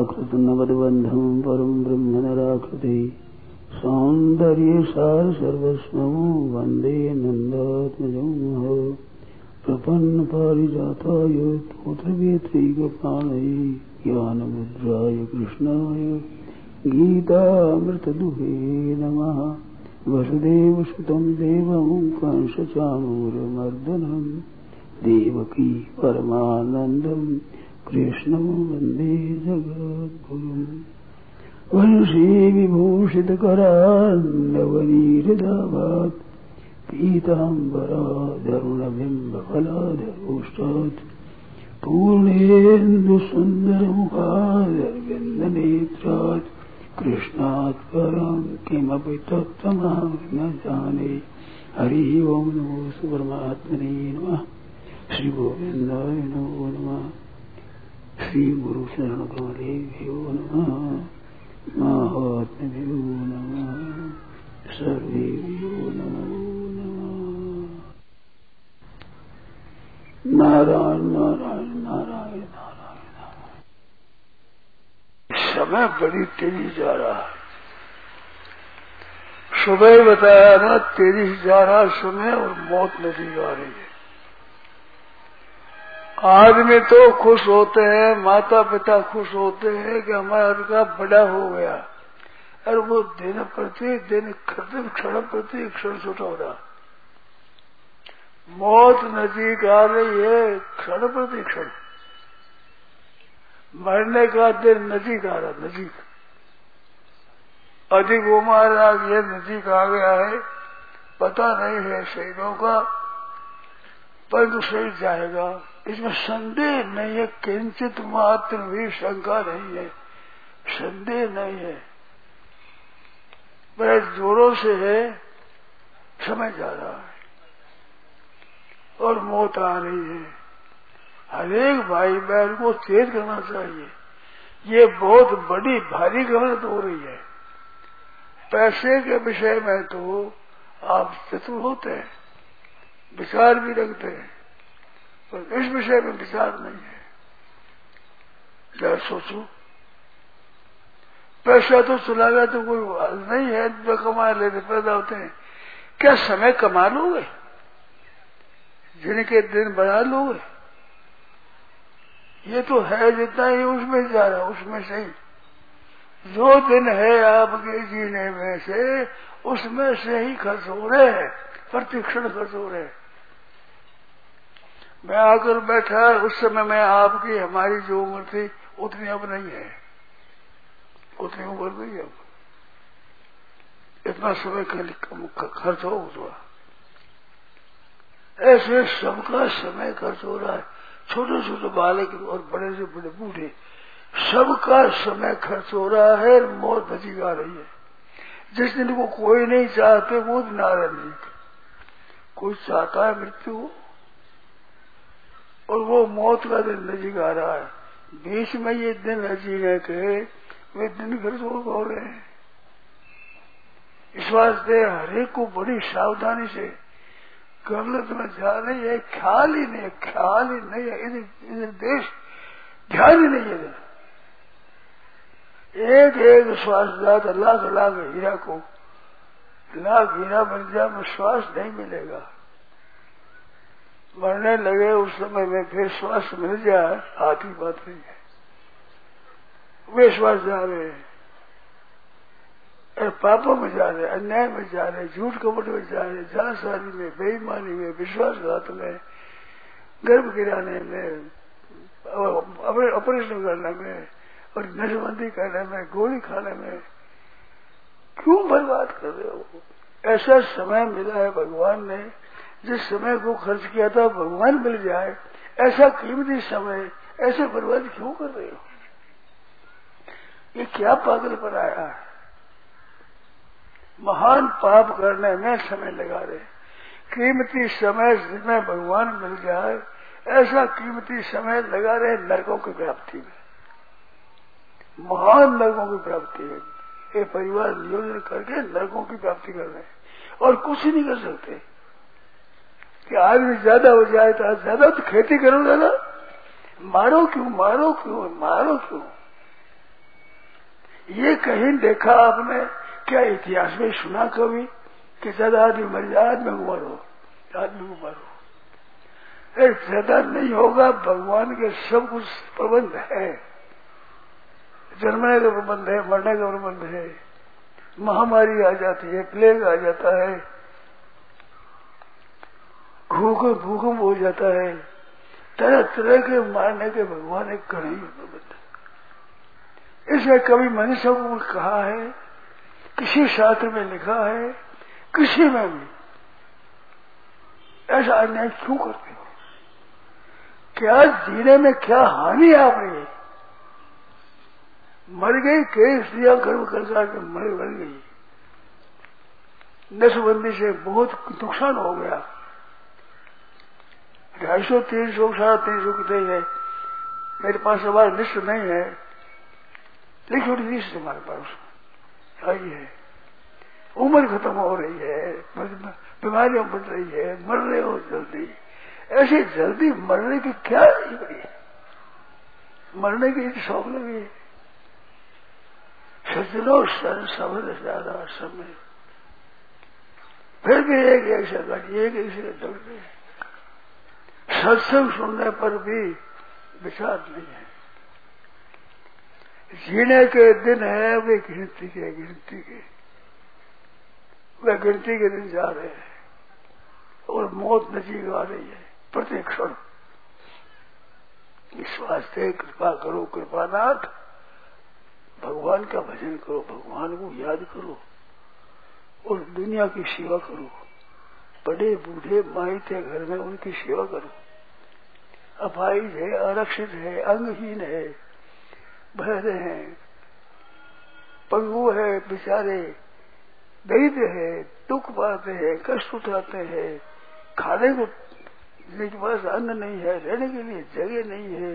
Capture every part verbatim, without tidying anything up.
कृतनवद्बन्धं परं ब्रह्म नराकृते सौन्दर्ये सार सर्वस्वं वन्दे नन्दात्मजं प्रपन्न पारिजाताय तोत्रवेत्रैकपाणये ज्ञानमुद्राय कृष्णाय गीतामृतदुहे नमः। वसुदेवसुतं देवं कंसचाणूरमर्दनं देवकी परमानन्दं कृष्णं वन्दे जगद्गुरुम्। वंशी विभूषितकरान्नवनीरदाभात् पीताम्बराधरुणबिम्बफलाधरोष्टात् पूर्णेन्दुसुन्दरमुखादरविन्दनेत्रात् कृष्णात् परं किमपि तत्त्वमहं न जाने। हरि ओं नमो परमात्मने नमः। श्री गोविन्दाय नमो नमः। श्री गुरु शरण कमलेभ्यो नमः। महात्म्यो नमः। सर्वेभ्यो नमो नमः। नारायण नारायण नारायण नारायण। समय बड़ी तेजी जा रहा है। सुबह बताया ना, तेजी से जा रहा समय और मौत नजदीक आ रही है। आदमी तो खुश होते हैं, माता पिता खुश होते हैं कि हमारा लड़का बड़ा हो गया, और वो दिन प्रति दिन खत्म क्षण प्रति क्षण छोटा हो रहा। मौत नजदीक आ रही है, क्षण प्रति क्षण। मरने का दिन नजदीक आ रहा, नजदीक। अधिक उम्र आ गया, नजदीक आ गया है। पता नहीं है शहीदों का, परंतु शहीद जाएगा, इसमें संदेह नहीं है। किंचित मात्र भी शंका नहीं है, संदेह नहीं है। बड़े जोरों से है, समय जा रहा है और मौत आ रही है। हरेक भाई बहन को तेज करना चाहिए। ये बहुत बड़ी भारी गलत हो रही है। पैसे के विषय में तो आप चतुर होते हैं, विचार भी रखते हैं, पर इस विषय में विचार नहीं है। क्या सोचो, पैसा तो चला गया तो कोई हाल नहीं है, जो कमा लेते पैदा होते हैं। क्या समय कमा लोगे? जिनके दिन बढ़ा लोगे? ये तो है जितना ही उसमें जा रहा, उसमें से ही जो दिन है आपके जीने में से, उसमें से ही खर्च हो रहे हैं, प्रतिक्षण खर्च हो रहे हैं। मैं आकर बैठा, उस समय में आपकी हमारी जो उम्र थी उतनी अब नहीं है, उतनी उम्र नहीं है अब। इतना समय खर्च हो हुआ। ऐसे सबका समय खर्च हो रहा है। छोटे छोटे बालक और बड़े से बड़े बूढ़े, सबका समय खर्च हो रहा है। मौत नजदीक आ रही है। जिस दिन को कोई नहीं चाहते वो दिन आ रही। कोई चाहता है मृत्यु, और वो मौत का दिन नजदीक आ रहा है। बीच में ये दिन जीने के वे दिन खर्च हो रहे हैं। इस वास्ते हरेक को बड़ी सावधानी से गलत में जा रही है। ख्याल ही नहीं है, ख्याल ही नहीं है। इधर इधर देश ध्यान ही नहीं है। एक एक श्वास जाता लाख लाख हीरा को, लाख हीरा बन जाए में श्वास नहीं मिलेगा। मरने लगे उस समय में फिर श्वास मिल जाए, हाथ ही बात नहीं है। वे श्वास जा रहे हैं, पापों में जा रहे, अन्याय में जा रहे, झूठ कपट में जा रहे, जालसाजी में, बेईमानी में, विश्वासघात में, गर्भ गिराने में, ऑपरेशन करने में और नशबंदी करने में, गोली खाने में। क्यों बर्बाद कर रहे हो? ऐसा समय मिला है भगवान ने, जिस समय को खर्च किया था भगवान मिल जाए, ऐसा कीमती समय ऐसे बर्बाद क्यों कर रहे हो? ये क्या पागल पर आया है? महान पाप करने में समय लगा रहे। कीमती समय जिसमें भगवान मिल जाए, ऐसा कीमती समय लगा रहे नरकों की प्राप्ति में। महान नरकों की प्राप्ति है। ये परिवार नियोजन करके नरकों की प्राप्ति कर रहे हैं और कुछ नहीं कर सकते। कि आदमी ज्यादा हो जाए तो ज्यादा तो खेती करो, ज्यादा मारो क्यों, मारो क्यों, मारो क्यों? ये कहीं देखा आपने? क्या इतिहास में सुना कभी कि ज्यादा आदमी मर जाए, आदमी उमर हो, आदमी उमर हो? ज्यादा नहीं होगा। भगवान के सब कुछ प्रबंध है। जन्मने का प्रबंध है, मरने का प्रबंध है। महामारी आ जाती है, प्लेग आ जाता है, भूकंप भूकंप हो जाता है, तरह तरह के मारने के भगवान एक कड़ी प्रबंध। इसमें कभी मनुष्य को कहा है, किसी शास्त्र में लिखा है, किसी में भी ऐसा अन्याय क्यों करते हो? क्या जीने में क्या हानि आप रही? मर गई कई स्त्रियां गर्भ कर के मर मर गई। नसबंदी से बहुत नुकसान हो गया। ढाई सौ तीन सौ साढ़े तीन सौ कितने है, मेरे पास हमारा लिस्ट नहीं है, लिखी हुई लिस्ट हमारे पास आई है। उम्र खत्म हो रही है, बीमारियां बढ़ रही है, मर रहे हो जल्दी। ऐसी जल्दी मरने की क्या बड़ी, मरने की शौक लगी। सज्जनों सन समझ ज्यादा समय, फिर भी एक एक से घट एक एक से डरते। सत्संग सुनने पर भी विचार नहीं है। जीने के दिन है वे गिनती के गिनती के वे गिनती के दिन जा रहे हैं और मौत नजीक आ रही है प्रत्येक क्षण। इस वास्ते कृपा करो कृपानाथ, भगवान का भजन करो, भगवान को याद करो और दुनिया की सेवा करो। बड़े बूढ़े माई थे घर में, उनकी सेवा करो। अपाहिज है, आरक्षित है, अंगहीन है, बहरे हैं, पंगु है, बेचारे दरिद्र है, दुख पाते हैं, कष्ट उठाते हैं, खाने को जिनके पास अन्न नहीं है, रहने के लिए जगह नहीं है,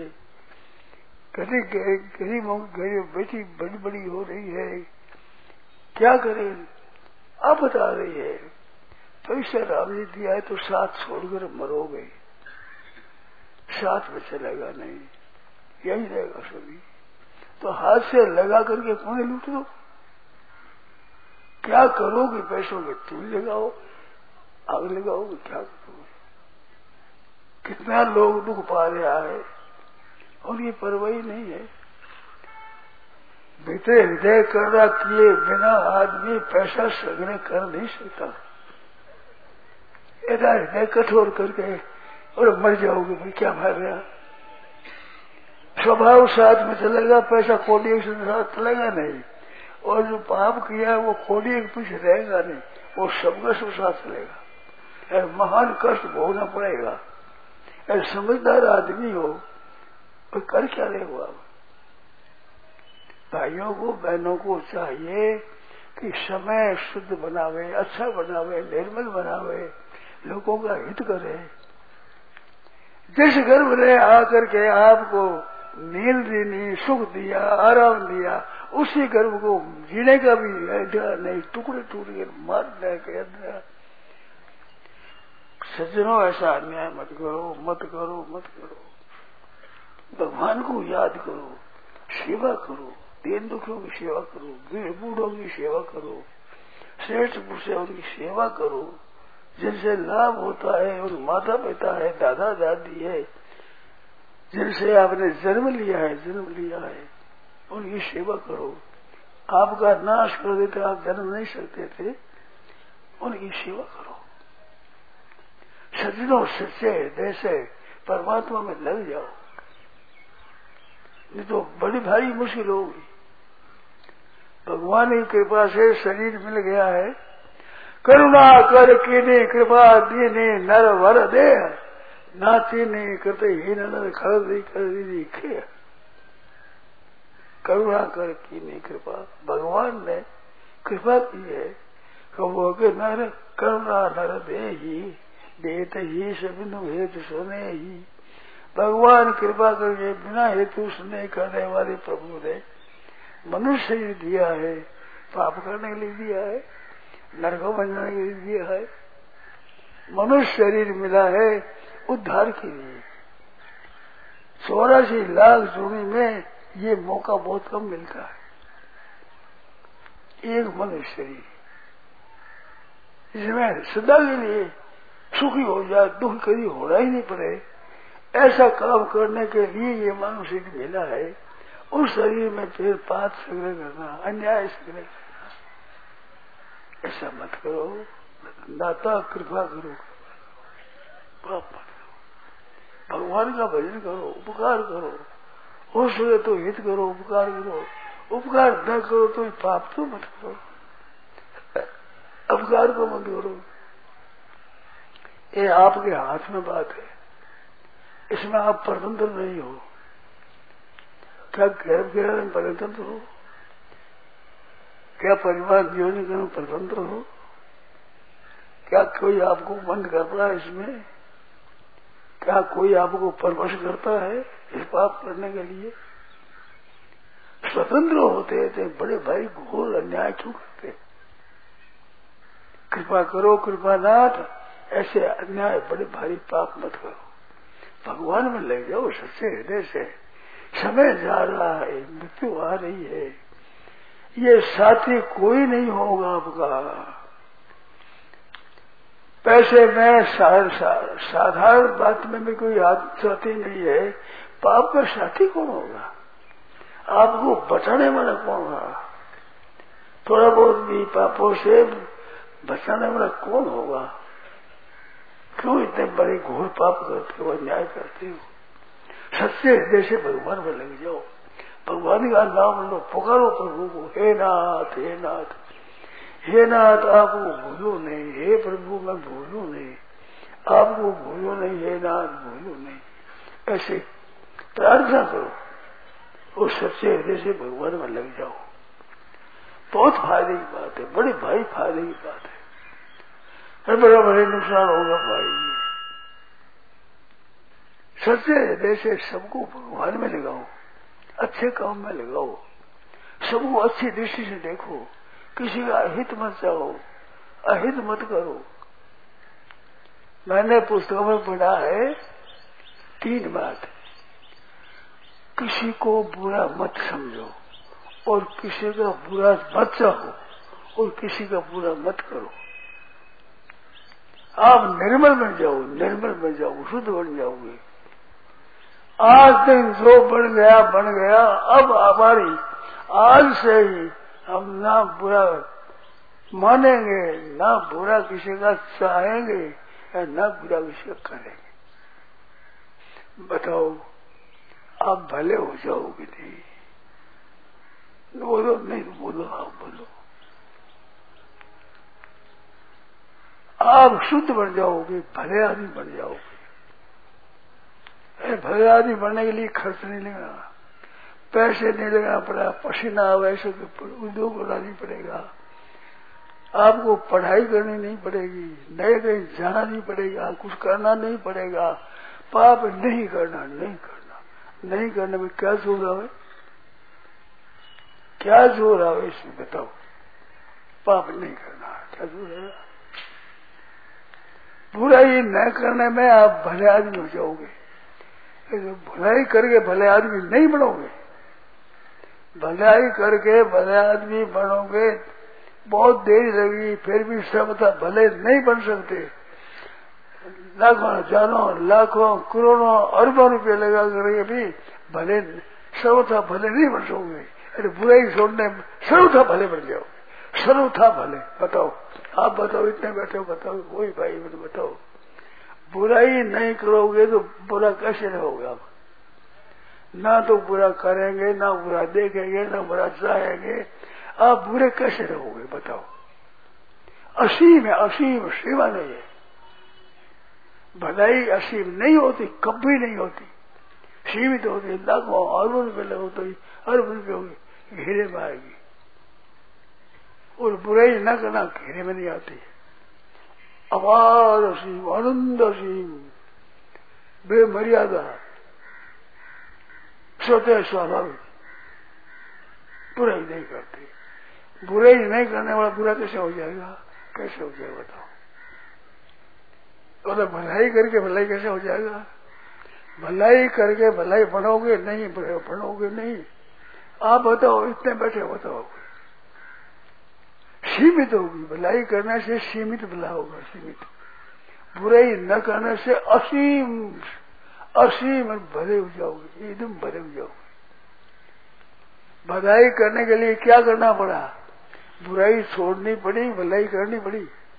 गरीबों की गरीब बेटी बड़ी बड़ी हो रही है, क्या करें? अब बता रही है पैसा राम ने दिया है तो साथ छोड़कर मरोगे, साथ में चलेगा नहीं, यही रहेगा सभी। तो हाथ से लगा करके पुण्य लूट दो। क्या करोगे पैसों के? तुम लगाओ, आग लगाओगे, क्या करोगे? कितना लोग दुख पा रहा है और ये परवाही नहीं है। भीतर हृदय कर्रा किए बिना आदमी पैसा संग्रह कर नहीं सकता। ऐसा हृदय कठोर करके और मर जाओगे भाई, क्या भाग रहा? स्वभाव साथ में चलेगा, पैसा खोड़ी के साथ चलेगा नहीं, और जो पाप किया है वो खोड़ी के पीछे रहेगा नहीं, वो सबका सब साथ चलेगा। महान कष्ट भोगना पड़ेगा। समझदार आदमी हो तो कर क्या रहे हो आप? भाइयों को बहनों को चाहिए कि समय शुद्ध बनावे, अच्छा बनावे, निर्मल बनावे, लोगों का हित करे। जिस गर्भ ने आकर के आपको नींद दी, सुख दिया, आराम दिया, उसी गर्भ को जीने का भी नहीं, टुकड़े टूट के मार दे के अंदर। सज्जनों ऐसा अन्याय मत करो, मत करो, मत करो। भगवान को याद करो, सेवा करो, दीन दुखियों की सेवा करो, बूढ़ों की सेवा करो, श्रेष्ठ पुरुषों उनकी सेवा करो, जिनसे लाभ होता है, उन माता पिता है, दादा दादी है, जिनसे आपने जन्म लिया है, जन्म लिया है, उनकी सेवा करो। आपका नाश कर देते आप जन्म नहीं सकते थे, उनकी सेवा करो। सज्जनों सच्चे हृदय से परमात्मा में लग जाओ, नहीं तो बड़ी भारी मुश्किल होगी। भगवान की कृपा से शरीर मिल गया है। करुणा कर कीनी कृपा दीनी नर वर दे, नाती नहीं करते ही नर खरदी कर दी। करुणा कर कीनी कृपा, भगवान ने कृपा की है। कहो के नर करुणा नर दे ही देत ही सबिनु हेतु सुने ही। भगवान कृपा करके बिना हेतु सुने करने वाले प्रभु ने मनुष्य शरीर दिया है, पाप करने के लिए दिया है, नरक बनने के लिए दिया है। मनुष्य शरीर मिला है उद्धार के लिए। चौरासी लाख जोड़ी में ये मौका बहुत कम मिलता है। एक मनुष्य शरीर, जिसमें सदा के लिए सुखी हो जाए, दुख कभी होना ही नहीं पड़े, ऐसा काम करने के लिए ये मनुष्य मिला है। उस शरीर में फिर पाप संग्रह करना, अन्याय संग्रह करना, ऐसा मत करो। दाता कृपा करो, पाप मत करो, भगवान का भजन करो, उपकार करो, हो सके तो हित करो, उपकार करो, उपकार न करो तो पाप तो मत करो, अपकार को मत करो। ये आपके हाथ में बात है, इसमें आप स्वतंत्र नहीं हो। क्या गर्भ गिरा में स्वतंत्र हो? क्या परिवार जीवन में स्वतंत्र हो? क्या कोई आपको बंद कर रहा है इसमें? क्या कोई आपको परवश करता है इस पाप करने के लिए? स्वतंत्र होते थे बड़े भाई घोर अन्याय क्यों करते? कृपा करो कृपानाथ, ऐसे अन्याय बड़े भारी पाप मत करो, भगवान में ले जाओ सच्चे हृदय से। समय जा रहा है, मृत्यु आ रही है, ये साथी कोई नहीं होगा आपका। पैसे में सा, सा, साधारण बात में भी कोई साथी नहीं है, पाप का साथी कौन होगा? आपको बचाने वाला कौन होगा? थोड़ा बहुत भी पापों से बचाने वाला कौन होगा? क्यों इतने बड़े घोर पाप करते हो, अन्याय करते हो? सच्चे हृदय से भगवान में लग जाओ, भगवान का नाम लो, पुकारो प्रभु को, हे नाथ हे नाथ हे नाथ, आपको भूलो नहीं, हे प्रभु मैं भूलू नहीं, आपको भूलो नहीं, हे नाथ भूलो नहीं, ऐसे प्रार्थना करो और सच्चे हृदय से भगवान में लग जाओ। बहुत फायदे की बात है, बड़े भाई फायदे की बात है, बड़ा बड़े नुकसान होगा भाई। सच्चे हृदय से सबको भगवान में लगाओ, अच्छे काम में लगाओ, सबको अच्छी दृष्टि से देखो, किसी का हित मत चाहो, अहित मत करो। मैंने पुस्तकों में पढ़ा है तीन बात, किसी को बुरा मत समझो और किसी का बुरा मत चाहो और किसी का बुरा मत करो। आप निर्मल बन जाओ, निर्मल बन जाओ, शुद्ध बन जाओगे। आज दिन जो बन गया बन गया, अब हमारी आज से ही हम ना बुरा मानेंगे, ना बुरा किसी का चाहेंगे, ना बुरा किसी का करेंगे। बताओ आप भले हो जाओगे? नहीं बोलो, नहीं बोलो, आप बोलो। आप शुद्ध बन जाओगे, भले आदमी बन जाओगे। भले आदमी बनने के लिए खर्च नहीं लगना, पैसे नहीं लगाना पड़ा, पसीना वैसे उद्योग बनानी पड़ेगा, आपको पढ़ाई करनी नहीं पड़ेगी, नए कहीं जाना नहीं पड़ेगा, कुछ करना नहीं पड़ेगा, पाप नहीं करना, नहीं करना, नहीं करने में क्या जोर आवे? क्या जोर आवे इसमें बताओ? पाप नहीं करना, क्या जोर है? बुराई न करने में आप भले आदमी हो जाओगे, भलाई करके भले आदमी नहीं बनोगे। भलाई करके भले आदमी बनोगे, बहुत देर लगी, फिर भी सर्वथा भले नहीं बन सकते। लाखों हजारों लाखों करोड़ों अरबों रुपये लगा करके भी भले सर्वथा भले नहीं बन सकोगे। अरे बुराई छोड़ने सर्वथा भले बन जाओ, सर्वथा भले। बताओ, आप बताओ, इतने बैठे हो, बताओ कोई भाई मुझे बताओ, बुराई नहीं करोगे तो बुरा कैसे रहोगे आप? ना तो बुरा करेंगे, ना बुरा देखेंगे, ना बुरा चाहेंगे, आप बुरे कैसे रहोगे? बताओ। असीम है, असीम सीमा नहीं है। भलाई असीम नहीं होती, कभी नहीं होती, सीमित होती। लाखों अरबों रुपये लगो तो अरब रुपये होगी, घेरे में आएगी। और बुराई न करना घेरे में नहीं आती। अपार असीम, आनंद असीम, बेमर्यादा, स्वतः स्वाभाविक, बुराई नहीं करती। बुराई नहीं करने वाला बुरा कैसे हो जाएगा? कैसे हो जाएगा बताओ? तो भलाई करके भलाई कैसे हो जाएगा? भलाई करके भलाई बनोगे नहीं, बनोगे नहीं। आप बताओ, इतने बैठे बताओ, सीमित होगी। भलाई करने से सीमित भला होगा, सीमित। बुराई न करने से असीम असीम भले हो जाओगे, एकदम भले हो जाओगे। भलाई करने के लिए क्या करना पड़ा? बुराई छोड़नी पड़ी, भलाई करनी पड़ी।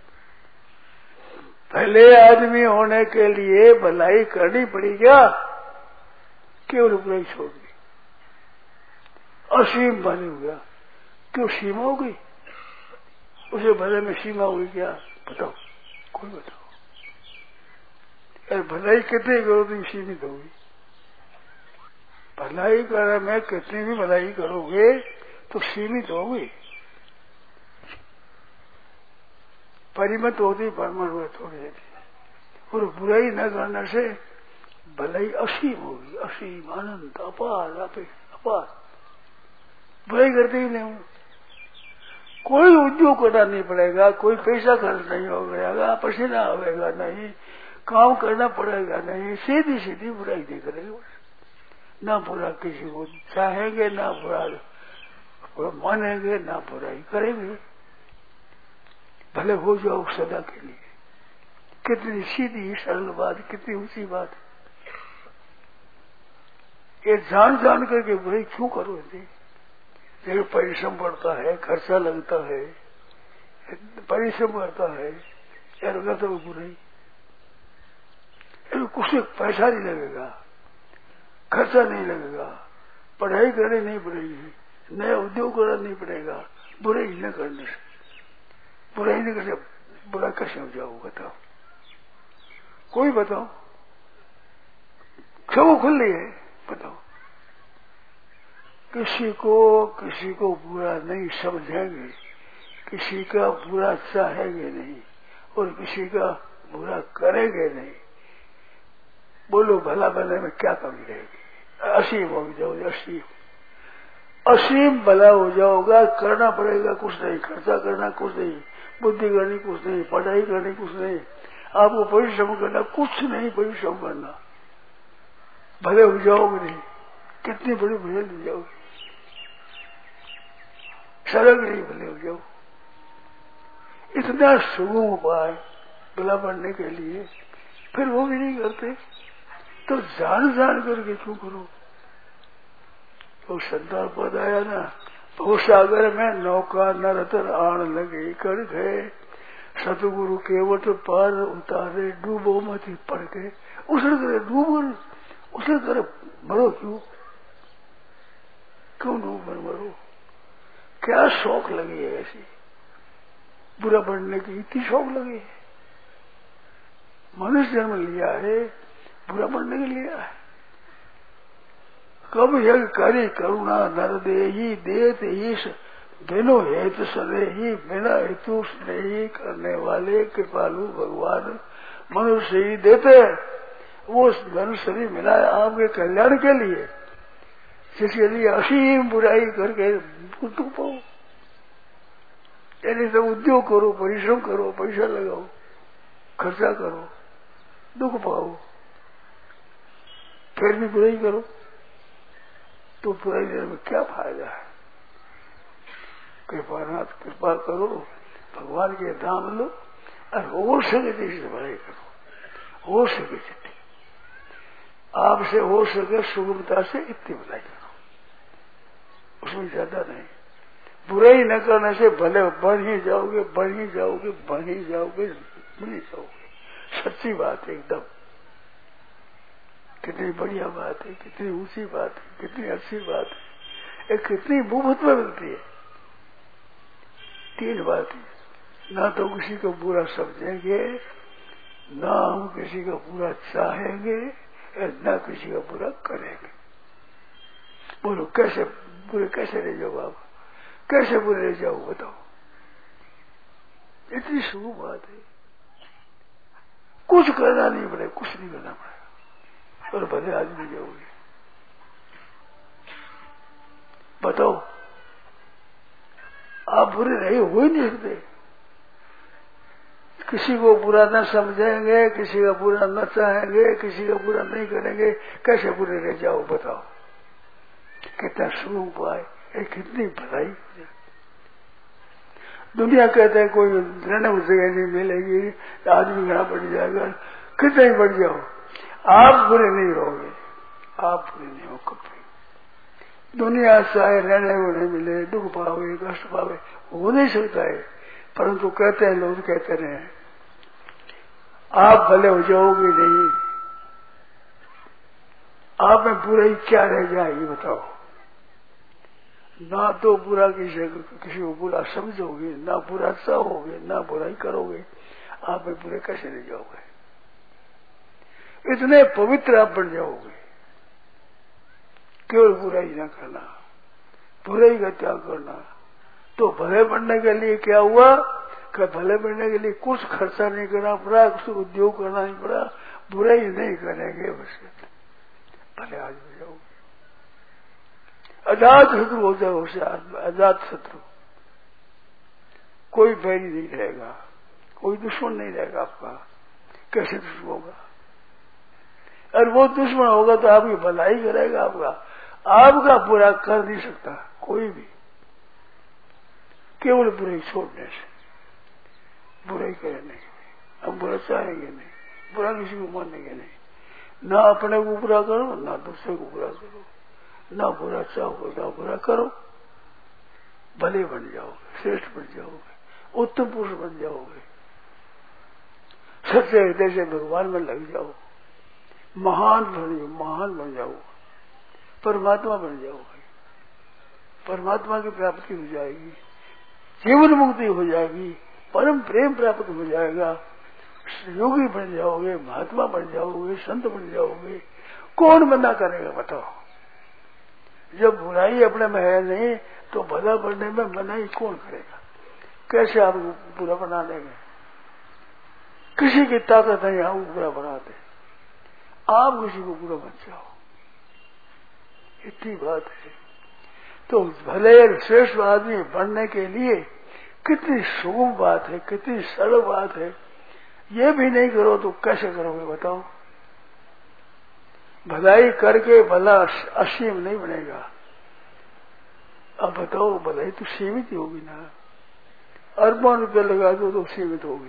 भले आदमी होने के लिए भलाई करनी पड़ी क्या? केवल बुराई छोड़ दी, असीम भले हो गया। क्यों सीमा हो गई? उसे भले में सीमा हुई क्या? बताओ, कोई बताओ। अरे भलाई कितनी करो तो सीमित होगी। भलाई करने में कितनी भी भलाई करोगे तो सीमित होगी। परिमित होती परमाणु थोड़ी देती। और बुराई न करने से भलाई असीम होगी, असीम अनंत अपार अपार। बुराई करते ही नहीं, कोई उद्योग करना नहीं पड़ेगा, कोई पैसा खर्च नहीं होगा, पसीना आवेगा नहीं, काम करना पड़ेगा नहीं, सीधी सीधी बुराई नहीं करेंगे। ना बुरा किसी को चाहेंगे, ना बुरा मानेंगे, ना बुराई करेंगे। भले हो जाओ सदा के लिए। कितनी सीधी सरल बात, कितनी ऊंची बात। ये जान जान करके बुराई क्यों करो? देखो परिश्रम पड़ता है, खर्चा लगता है, परिश्रम करता है, यार करता है बुराई। कुछ पैसा नहीं लगेगा, खर्चा नहीं लगेगा, पढ़ाई करनी नहीं पड़ेगी, नया उद्योग करना नहीं पड़ेगा। बुराई न करने से, बुराई नहीं करने बुरा कैसे हो जाओ? बताओ, कोई बताओ। सब खुली है, बताओ। किसी को किसी को बुरा नहीं समझेंगे, किसी का बुरा चाहेंगे नहीं, और किसी का बुरा करेंगे नहीं। बोलो भला भले में क्या कमी रहेगी? असीम हो जाओगे, असीम असीम भला हो जाओगा। करना पड़ेगा कुछ नहीं, खर्चा करना कुछ नहीं, बुद्धि करनी कुछ नहीं, पढ़ाई करनी कुछ नहीं, आपको परिश्रम करना कुछ नहीं, परिश्रम करना। भले हो जाओगे नहीं, कितनी बड़ी भले हो जाओगे, सड़क नहीं भले हो जाओ। इतना सुगम उपाय भला बनने के लिए, फिर वो भी नहीं करते तो जान जान करके क्यों करो? तो संतान पद आया ना, भव सागर में नौका नरतर आण लगे कर गए, सतगुरु केवट पार उतारे, डूबो मत पड़ के। उछल करे डूबो, उछल करे मरो क्यों? क्यों डूब मरो? क्या शौक लगी है ऐसी? बुरा बनने की इतनी शौक लगी है? मनुष्य जन्म लिया है, बुरा बनने के लिए है। कब यज्ञ करी करुणा नर दे ही देत ईश, बिनो हेतु सदे ही, बिना हेतु स्नेही करने वाले कृपालु भगवान मनुष्य ही देते। वो मनुष्य भी मिला है आपके कल्याण के लिए, जिसके लिए असीम बुराई करके दुख पाओ। यानी तो उद्योग करो, परिश्रम करो, पैसा लगाओ, खर्चा करो, दुख पाओ, फिर भी बुराई करो तो बुराई देने में क्या फायदा है? कृपानाथ कृपा करो, भगवान के धाम लो, और हो सके जिससे भलाई करो, हो सके जितनी आपसे हो सके सुगमता से इतनी भलाई करो, उसमें ज्यादा नहीं। बुराई न करने से भले बढ़ ही जाओगे, बढ़ ही जाओगे, बढ़ ही जाओगे, बढ़ ही जाओगे। सच्ची बात है एकदम। कितनी बढ़िया बात है, कितनी ऊंची बात है, कितनी अच्छी बात है, एक कितनी मुफ्त में मिलती है। तीन बातें, ना तो किसी को बुरा समझेंगे, ना हम किसी का बुरा चाहेंगे, ना किसी का बुरा करेंगे। बोलो कैसे बुरे कैसे रह जाओ आप? कैसे बुरे रह जाओ बताओ? इतनी शुभ बात है। कुछ करना नहीं पड़ेगा, कुछ नहीं करना पड़ेगा, और भले आदमी जाओगे। बताओ, आप बुरे नहीं हो ही नहीं सकते। किसी को बुरा न समझेंगे, किसी का बुरा न चाहेंगे, किसी का बुरा नहीं करेंगे, कैसे बुरे रह जाओ बताओ? कितना शुभ उपाय, कितनी भलाई। दुनिया कहते हैं कोई रहने को जगह नहीं मिलेगी, आदमी घड़ा बढ़ जाएगा, कितने ही बढ़ जाओ, आप बुरे नहीं रहोगे, आप बुरे नहीं हो कभी। दुनिया चाहे रहने को नहीं मिले, दुख पावे, कष्ट पावे, हो नहीं सकता है, परंतु कहते हैं लोग, कहते रहे आप भले हो जाओगे नहीं, आप में बुराई क्या रह गया ये बताओ। ना तो बुरा किसी किसी को बुरा समझोगे, ना बुरा चाहोगे, ना बुराई करोगे, आप में बुरे कैसे रह जाओगे। इतने पवित्र आप बन जाओगे, केवल बुराई न करना, बुराई का त्याग करना। तो भले बनने के लिए क्या हुआ कि भले बनने के लिए कुछ खर्चा नहीं करना पड़ा, कुछ उद्योग करना नहीं पड़ा, बुराई नहीं करेंगे बस भले आज हो जाओगे। अजात शत्रु हो जाओ, अजात शत्रु, कोई बैरी नहीं रहेगा, कोई दुश्मन नहीं रहेगा आपका। कैसे दुश्मन होगा? और वो दुश्मन होगा तो आपकी भलाई करेगा, आपका आपका बुरा कर नहीं सकता कोई भी, केवल बुराई छोड़ने से। बुराई करेंगे हम, बुरा चाहेंगे नहीं, बुरा किसी को मानेंगे नहीं, ना अपने को बुरा करो, ना दूसरे को बुरा करो, ना बुरा चाहो, ना बुरा करो, भले बन जाओगे, श्रेष्ठ बन जाओगे, उत्तम पुरुष बन जाओगे, सच्चे हृदय से भगवान में लग जाओ, महान बन जाओ, महान बन जाओ, परमात्मा बन जाओगे, परमात्मा की प्राप्ति हो जाएगी, जीवन मुक्ति हो जाएगी, परम प्रेम प्राप्त हो जाएगा, योगी बन जाओगे, महात्मा बन जाओगे, संत बन जाओगे। कौन मना करेगा बताओ? जब बुराई अपने में है नहीं तो भला बनने में मनाही कौन करेगा? कैसे आप बुरा बना लेंगे? किसी की ताकत नहीं आप बुरा बनाते, आप किसी को बुरा बन जाओ, इतनी बात है। तो भले श्रेष्ठ आदमी बनने के लिए कितनी सुगम बात है, कितनी सरल बात है। ये भी नहीं करो तो कैसे करोगे बताओ? भलाई करके भला असीम नहीं बनेगा। अब बताओ, भलाई तो सीमित ही होगी ना, अरबों रुपये लगा दो तो सीमित होगी,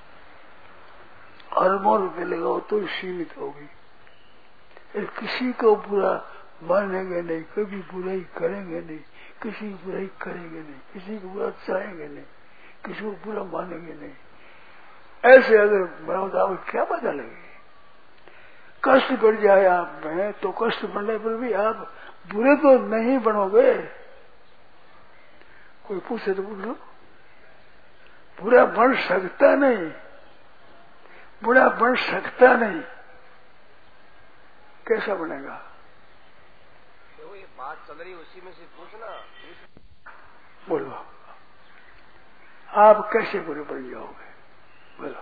अरबों रुपये लगाओ तो सीमित होगी। किसी को बुरा मानेंगे नहीं, कभी बुराई करेंगे नहीं, किसी की बुराई करेंगे नहीं, किसी को बुरा चाहेंगे नहीं, किसी को बुरा मानेंगे नहीं। ऐसे अगर बनाओ तो आपको क्या पता लगे? कष्ट बढ़ जाए आप में तो कष्ट बढ़ने पर भी आप बुरे तो नहीं बनोगे। कोई पूछे तो पूछ लो, बुरा बन सकता नहीं, बुरा बन सकता नहीं, कैसा बनेगा? तो ये बात चल रही उसी में से पूछना। बोलो, आप कैसे बुरे बन जाओगे? बोलो,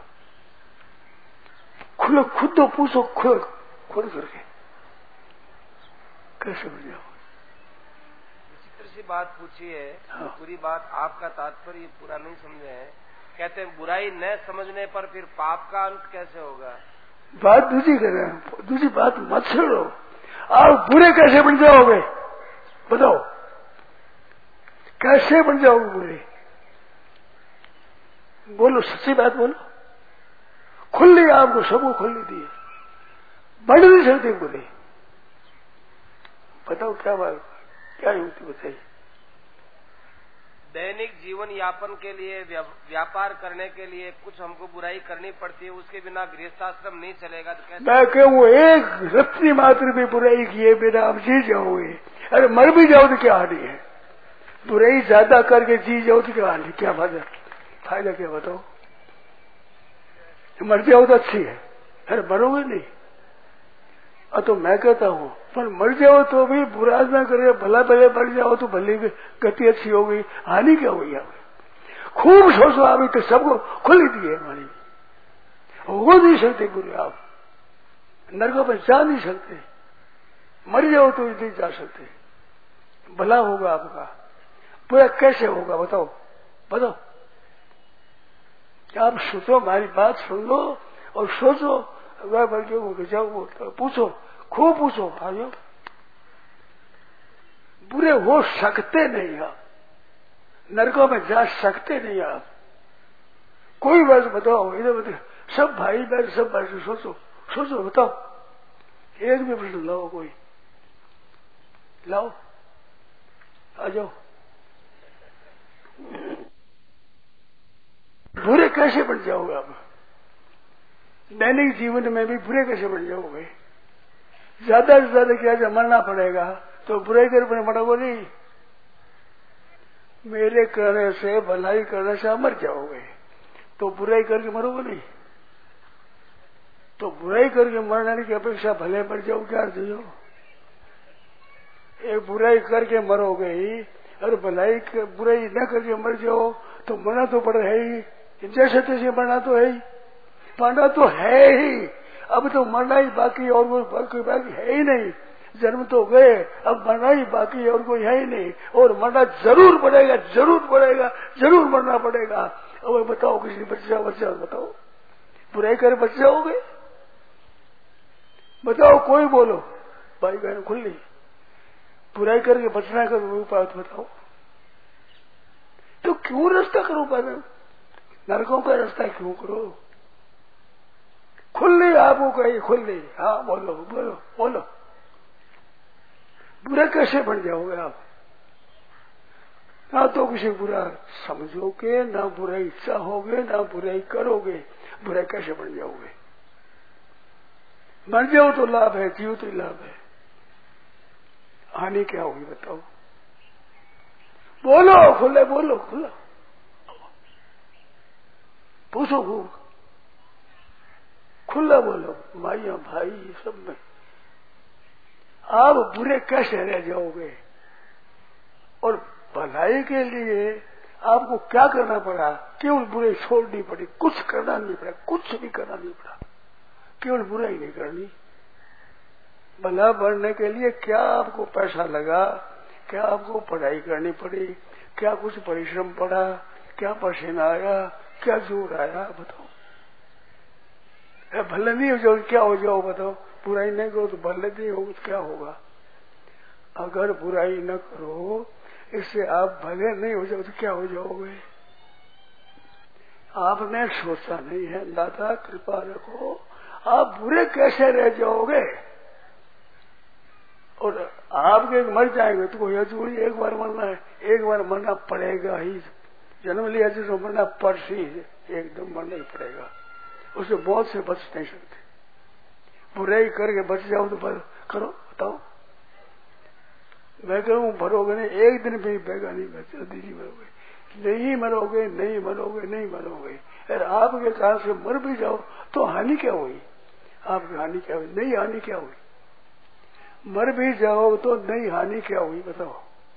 खुद खुद तो पूछो, खुद खुद करके कैसे बन जाओगे? विचित्र सी बात पूछी है। हाँ। पूरी बात आपका तात्पर्य पूरा नहीं समझे हैं। कहते हैं बुराई न समझने पर फिर पाप का अंत कैसे होगा? बात दूसरी कर रहे हैं, दूसरी बात मत छोड़ो। आप बुरे कैसे बन जाओगे बताओ? कैसे बन जाओगे बुरे? बोलो, सच्ची बात बोलो। खुली आपको सबको खुली दी है, बढ़ नहीं सकते बुरे। बताओ क्या बात, क्या युक्ति बताइए? दैनिक जीवन यापन के लिए, व्यापार करने के लिए कुछ हमको बुराई करनी पड़ती है, उसके बिना गृहस्थाश्रम नहीं चलेगा तो कैसे? मैं कहूँ एक रत्नी मात्र भी बुराई किए बिना आप जी जाओगे। अरे मर भी जाओ तो क्या हानि है? बुराई ज्यादा करके जी जाओ तो क्या हानि, क्या फायदा? फायदा क्या बताओ? मर जाओ तो अच्छी है, अरे मरोगे नहीं। और तो मैं कहता हूँ पर मर जाओ तो भी बुरा ना करे, भला भले मर जाओ तो भले गति अच्छी हो गई, हानि क्या हुई? खूब सोचो, अभी तो सबको खुली दी है हमारी, हो नहीं सकते बुरे आप, नरकों पर जा नहीं सकते, मर जाओ तो नहीं जा सकते। भला होगा आपका, बुरा कैसे होगा बताओ? बताओ, आप सोचो, हमारी बात सुन लो और सोचो, वह बढ़ के जाओ, पूछो, खूब पूछो। आयो, बुरे हो सकते नहीं आप, नरकों में जा सकते नहीं आप। कोई बात बताओ, इधर बताओ, सब भाई बहन सब भाई सोचो सोचो बताओ, एक भी प्रश्न लाओ, कोई लाओ, आ जाओ। बुरे कैसे बन जाओगे आप? दैनिक जीवन में भी बुरे कैसे बन जाओगे? ज्यादा से ज्यादा क्या जब मरना पड़ेगा तो बुराई कर मरोगे नहीं। मेरे करने से भलाई करने से मर जाओगे, तो बुराई करके मरोगे नहीं। तो बुराई करके मरने की अपेक्षा भले मर जाओ, क्या अर्थ हो? एक बुराई करके मरोगे ही, और भलाई बुराई न करके मर जाओ तो मरना तो पड़ है ही, जैसे तैसे मरना तो है ही, मरना तो है ही। अब तो मरना ही बाकी, और कोई बाकी, बाकी है ही नहीं। जन्म तो गए, अब मरना ही बाकी, और कोई है ही नहीं। और मरना जरूर पड़ेगा, जरूर पड़ेगा, जरूर मरना पड़ेगा। अब बताओ, किसी बच जाओ बच जाओ, बताओ बुराई कर बच जाओगे? बताओ, कोई बोलो भाई बहन खुली, बुराई करके बचना का उपाय बताओ। तो क्यों रास्ता करो पागल? नरकों का रास्ता क्यों करो? खुली आपको कही, खुली, हाँ बोलो बोलो बोलो। बुरा कैसे बन जाओगे आप? ना तो किसी बुरा समझोगे, ना बुराई चाहोगे, ना बुराई करोगे। बुराई कैसे बन जाओगे? मर जाओ तो लाभ है, जीव तो लाभ है। हानि क्या होगी बताओ? बोलो खुले, बोलो खुला, पूछो खूब, खुला बोलो। भाइयों भाई सब में आप बुरे कैसे रह जाओगे? और भलाई के लिए आपको क्या करना पड़ा? केवल बुराई छोड़नी पड़ी, कुछ करना नहीं पड़ा, कुछ भी करना नहीं पड़ा, केवल बुराई नहीं करनी। भला बनने के लिए क्या आपको पैसा लगा, क्या आपको पढ़ाई करनी पड़ी, क्या कुछ परिश्रम पड़ा, क्या पसीना आया, क्या जोर आया? बताओ। भले नहीं हो जाओ क्या हो जाओ बताओ? बुराई नहीं करो तो भले नहीं होगा तो क्या होगा? अगर बुराई न करो, इससे आप भले नहीं हो जाओ तो क्या हो जाओगे? आपने सोचा नहीं है, दादा कृपा रखो, आप बुरे कैसे रह जाओगे? और आपके मर जाएंगे तो कोई जरूरी एक बार मरना है, एक बार मरना पड़ेगा ही। जन्म लिया जिसको मरना पड़ ही, एकदम मरना ही पड़ेगा, उसे मौत से बच नहीं सकते। बुराई करके बच जाओ तो पर करो, बताओ। मैं कहूँ भरोगे नहीं, एक दिन भी बेगा नहीं, जल्दी नहीं मरोगे, नहीं मरोगे, नहीं मरोगे, नहीं मरोगे। अगर आपके कारण से मर भी जाओ तो हानि क्या हुई? आपकी हानि क्या हुई? नहीं हानि क्या हुई? मर भी जाओ तो नहीं हानि क्या हुई बताओ?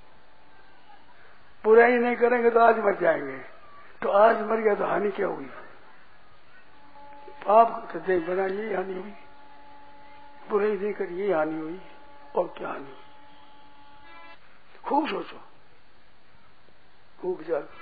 बुराई नहीं करेंगे तो आज मर जाएंगे, तो आज मर गया तो हानि क्या हुई? पाप करते बना ये हानि हुई, बुराई नहीं करी ये हानि हुई, और क्या हानि हुई? खूब सोचो, खूब विचार करो।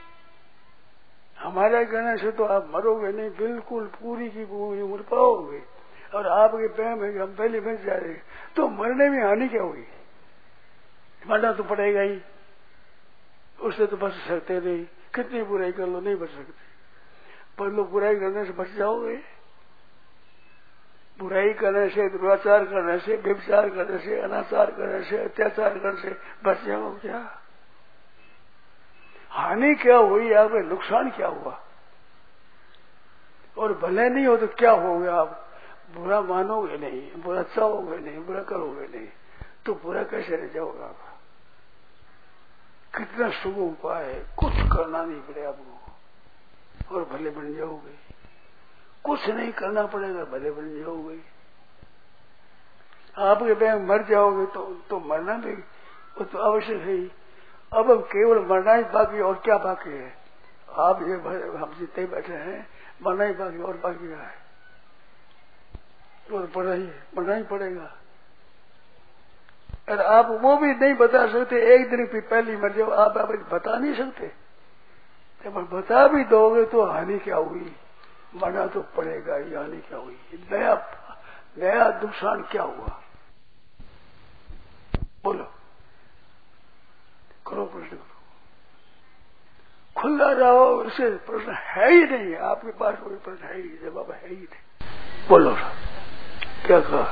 हमारे कहने से तो आप मरोगे नहीं, बिल्कुल पूरी की पूरी उम्र पाओगे। और आपके पैर में हम पहले बच जा रहे, तो मरने में हानि क्या हुई? मरना तो पड़ेगा ही, उससे तो बच सकते नहीं। कितनी बुराई कर लो नहीं बच सकते, पर लोग बुराई करने से बच जाओगे। बुराई करने से, दुराचार करने से, व्यभिचार करने से, अनाचार करने से, अत्याचार करने से बच जाओ क्या? हानि क्या हुई? आपके नुकसान क्या हुआ? और भले नहीं हो तो क्या होगा? आप बुरा मानोगे नहीं, बुरा चाहोगे नहीं, बुरा करोगे नहीं, तो बुरा कैसे रह जाओगे आप? कितना शुभ उपाय है, कुछ करना नहीं पड़े आपको और भले बन जाओगे। कुछ नहीं करना पड़ेगा, भले बन जाओगे। आपके बैंक मर जाओगे तो तो मरना भी वो तो आवश्यक है ही। अब हम केवल मरना ही बाकी, और क्या बाकी है? आप ये हम जितने बैठे हैं, मरना ही बाकी, और बाकी क्या है? तो पड़ा ही मरना ही पड़ेगा। और आप वो भी नहीं बता सकते, एक दिन की पहली मर जाओ, आप आप बता नहीं सकते। जब बता भी दोगे तो हानि क्या हुई? मरना तो पड़ेगा ही, हानि क्या हुई? नया नया नुकसान क्या हुआ? बोलो, करो प्रश्न करो। खुला रहो, इससे प्रश्न है ही नहीं, आपके पास कोई प्रश्न है ही, जवाब है ही नहीं। बोलो क्या कहा?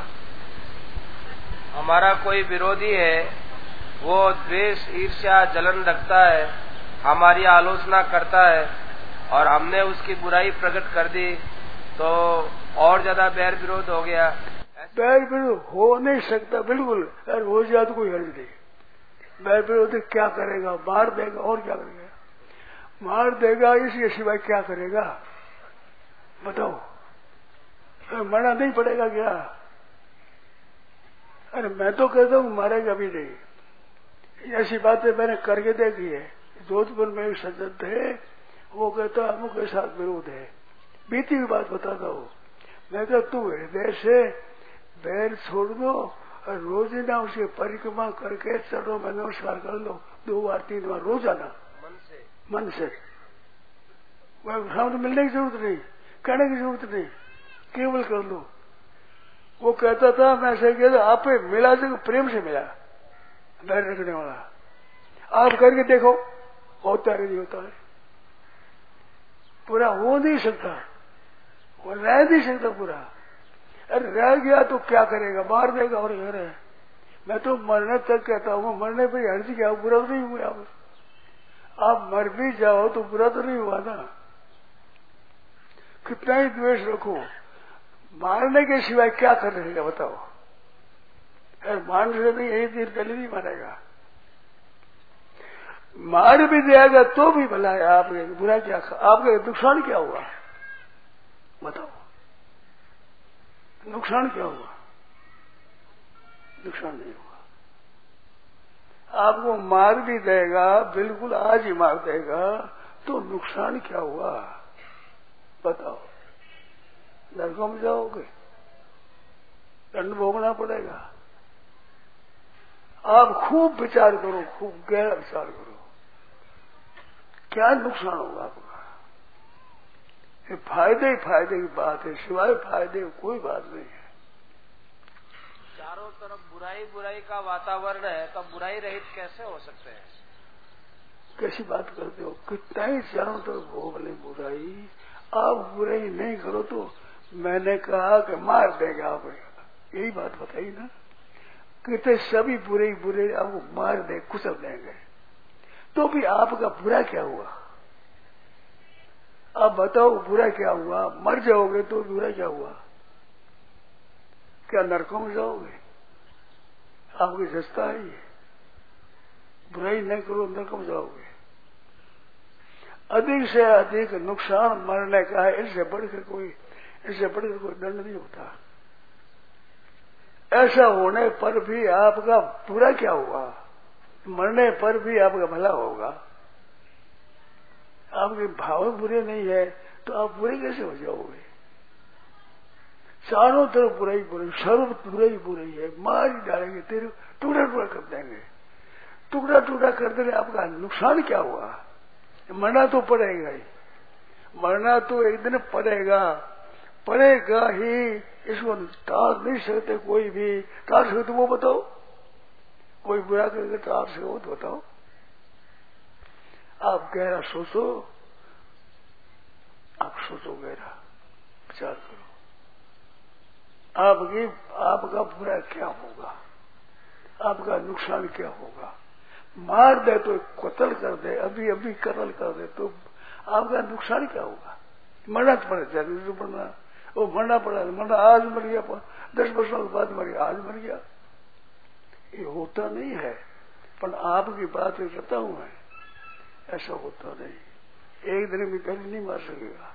हमारा कोई विरोधी है, वो द्वेष ईर्ष्या जलन रखता है, हमारी आलोचना करता है और हमने उसकी बुराई प्रकट कर दी तो और ज्यादा बैर विरोध हो गया। बैर विरोध हो नहीं सकता बिल्कुल, अगर हो जाए तो कोई हर्ज नहीं। बैर विरोध क्या करेगा? मार देगा, और क्या करेगा? मार देगा, इसके सिवाय क्या करेगा? बताओ, मरना नहीं पड़ेगा क्या? अरे मैं तो कहता हूँ मारेगा भी नहीं। ऐसी बातें मैंने करके देखी है। जोधपुर में एक सज्जन थे, वो कहता अमुक के साथ विरोध है, बीती हुई बात बताता हूँ। मैं कहता तू हृदय से बैर छोड़ दो और रोजाना उसकी परिक्रमा करके चरणों में नमस्कार कर लो, दो बार तीन बार रोजाना मन से मन से। वह सामने मिलने की जरूरत नहीं, कहने की जरूरत नहीं, केवल कर लो। वो कहता था, मैं ऐसे कहता आप मिला से प्रेम से मिला, बैर रखने वाला। आप करके देखो, होता है नहीं होता है, पूरा हो नहीं सकता, वो रह नहीं सकता पूरा। अरे रह गया तो क्या करेगा? मार देगा और घर है। मैं तो मरने तक कहता हूँ, मरने पर हर्ज क्या, बुरा तो नहीं हुआ। आप आप मर भी जाओ तो बुरा तो नहीं हुआ ना। कितना ही द्वेष रखो, मारने के सिवाय क्या कर रहेगा बताओ? अरे मान से नहीं, एक दिन पहले नहीं मारेगा, मार भी देगा तो भी भला है। आपने बुरा क्या, आपका नुकसान क्या हुआ बताओ? नुकसान क्या हुआ? नुकसान नहीं हुआ। आपको मार भी देगा, बिल्कुल आज ही मार देगा, तो नुकसान क्या हुआ बताओ? नरकों में जाओगे, दंड भोगना पड़ेगा। आप खूब विचार करो, खूब गहरा विचार करो, क्या नुकसान होगा आपका? ये फायदे ही फायदे की बात है, सिवाय फायदे की कोई बात नहीं है। चारों तरफ बुराई बुराई का वातावरण है, तो बुराई रहित कैसे हो सकते हैं? कैसी बात करते हो? कितना ही चारों तरफ हो भले बुराई, आप बुराई नहीं करो तो मैंने कहा कि मार देगा आप, यही बात बताई ना। कितने सभी बुरे बुरे आपको मार दे, कुचल देंगे, तो भी आपका बुरा क्या हुआ? आप बताओ बुरा क्या हुआ? मर जाओगे तो बुरा क्या हुआ? क्या नरकों में जाओगे? आपकी जस्ता है ये, बुराई नहीं करो नरकों में जाओगे। अधिक से अधिक नुकसान मरने का है, इससे बढ़कर कोई इससे बढ़कर कोई दंड नहीं होता। ऐसा होने पर भी आपका बुरा क्या हुआ? मरने पर भी आपका भला होगा। आपके भाव बुरे नहीं है तो आप बुरे कैसे हो जाओगे? चारों तरफ बुराई बुराई, सर्व बुराई बुराई है, मार ही डालेंगे, तेरे टुकड़ा टुकड़ा कर देंगे। टुकड़ा टुकड़ा कर देंगे, आपका नुकसान क्या हुआ? मरना तो पड़ेगा ही, मरना तो एक दिन पड़ेगा, पड़ेगा ही, इसको टाल नहीं सकते कोई भी। टाल सकते तो वो बताओ, कोई बुरा करके टाल सको तो बताओ। आप गहरा सोचो, आप सोचो गहरा विचार करो, आपकी आपका बुरा क्या होगा, आपका नुकसान क्या होगा? मार दे तो कत्ल कर दे, अभी अभी कत्ल कर दे तो आपका नुकसान क्या होगा? मरना तो पड़े, जरूर मरना, वो मरना पड़ा, मरना आज मर गया, दस वर्षों के बाद मर गया, आज मर गया, ये होता नहीं है। पर आपकी बात करता हूं मैं, ऐसा होता नहीं। एक दिन में कभी नहीं मार सकेगा।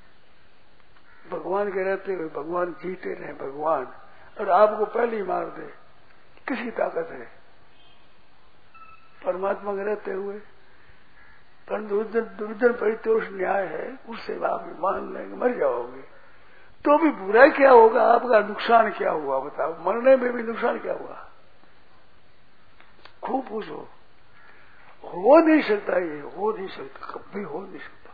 भगवान के रहते हुए भगवान जीते रहे भगवान, और आपको पहले ही मार दे, किसी ताकत है? परमात्मा के रहते हुए परंतु दुर्जन परितोष न्याय है, उससे आप मान लेंगे, मर जाओगे तो भी बुरा क्या होगा? आपका नुकसान क्या हुआ बताओ? मरने में भी नुकसान क्या हुआ? खूब पूछो। हो नहीं सकता, ये हो नहीं सकता, कभी हो नहीं सकता।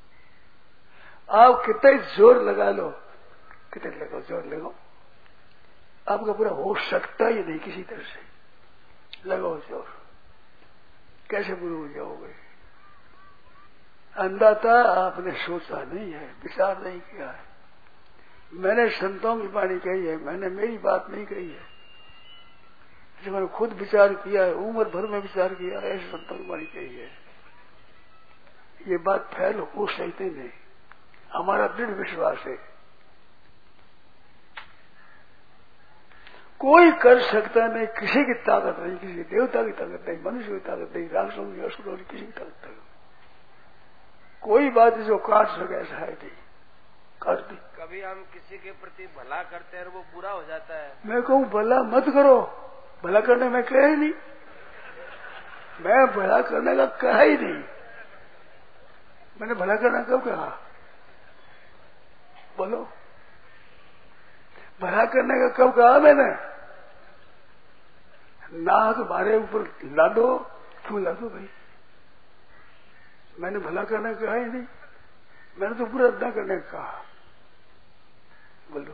आप कितने जोर लगा लो, कितने लगाओ, जोर लगाओ, आपका पूरा हो सकता ही नहीं किसी तरह से। लगाओ जोर, कैसे बुरे हो जाओगे? अंदाता आपने सोचा नहीं है, विचार नहीं किया है। मैंने संतों की वाणी कही है, मैंने मेरी बात नहीं कही है। जो मैंने खुद विचार किया है, उम्र भर में विचार किया है, ऐसे संतों की वाणी कही है। ये बात फैल हो सकती नहीं, हमारा दृढ़ विश्वास है। कोई कर सकता नहीं, किसी की ताकत नहीं, किसी देवता की ताकत नहीं, मनुष्य की ताकत नहीं, राक्षसों की असुरों की किसी की ताकत नहीं। कोई बात जो काट सके ऐसा है नहीं, काट दी। कभी हम किसी के प्रति भला करते हैं और वो बुरा हो जाता है। मैं कहूँ भला मत करो, भला करने में कहा ही नहीं, मैं भला करने का कहा ही नहीं। मैंने भला करना कब कहा? बोलो, भला करने का कब कहा मैंने? नाक मारे ऊपर ला दो, क्यों ला दो भाई? मैंने भला करने का कहा ही नहीं, मैंने तो बुरा न करने का कहा। बोलो,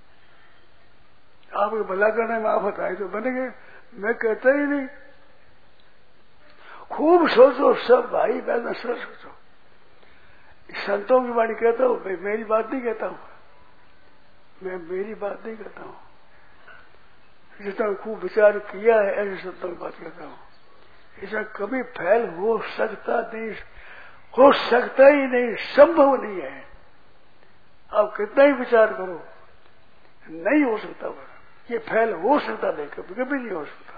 आपको भला करने में आफत आई तो बनेंगे, मैं कहता ही नहीं। खूब सोचो सब भाई बहन, सब सोचो। संतों की वाणी कहता हूं, मैं मेरी बात नहीं कहता हूं, मैं मेरी बात नहीं कहता हूं। जितना खूब विचार किया है ऐसे संतों की बात कहता हूं। ऐसा कभी फैल हो सकता नहीं, हो सकता ही नहीं, संभव नहीं है। आप कितना ही विचार करो, नहीं हो सकता। ये फैल हो सकता नहीं, कभी कभी नहीं हो सकता।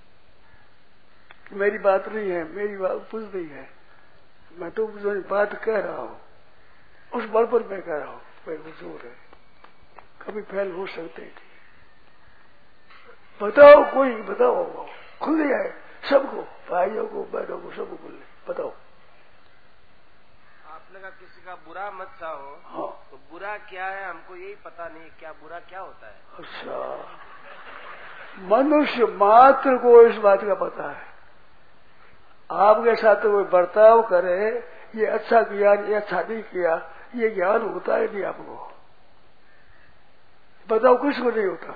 मेरी बात नहीं है, मेरी बात कुछ नहीं है, मैं तो जो बात कह रहा हूं उस बल पर मैं कह रहा हूं, मैं हुजूर है। कभी फैल हो सकते नहीं। बताओ, कोई बताओ, खुल जाए सबको, भाइयों को, बहनों को, सबको खुल बताओ। आपने कहा किसी का बुरा मत चाहो। हाँ, तो बुरा क्या है हमको यही पता नहीं, क्या बुरा क्या होता है? अच्छा, मनुष्य मात्र को इस बात का पता है। आपके साथ कोई बर्ताव करे, ये अच्छा किया, ये अच्छा नहीं किया, ये ज्ञान होता है नहीं आपको। बताओ, कुछ को नहीं होता।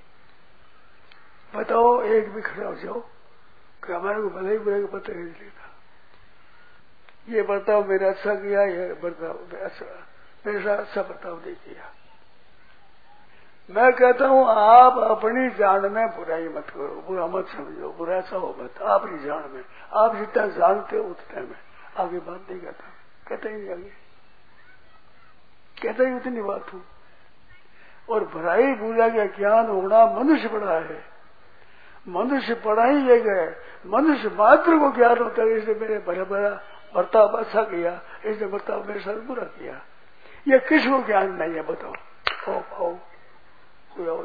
बताओ, एक भी खड़ा हो जाओ कि हमारे को भले ही बुरे को पता नहीं लेता। ये बर्ताव मेरा अच्छा किया, ये बर्ताव अच्छा, मेरे साथ अच्छा बर्ताव नहीं किया। मैं कहता हूं, आप अपनी जान में बुराई मत करो, बुरा मत समझो, बुरा अच्छा हो मत। आपकी जान में, आप जितना जानते हो उतने में, आगे बात नहीं कहता, कहता ही नहीं आगे, कहता ही उतनी बात हूं। और बुराई बुरा का ज्ञान होना मनुष्य पढ़ा है, मनुष्य पढ़ा ही ले गए। मनुष्य मात्र को ज्ञान होता है, इसने मेरे बड़ा बड़ा बर्ताव अच्छा किया, इसने बर्ताव मेरे साथ बुरा किया। ये किसको ज्ञान नहीं है? बताओ। ओ, ओ, ओ,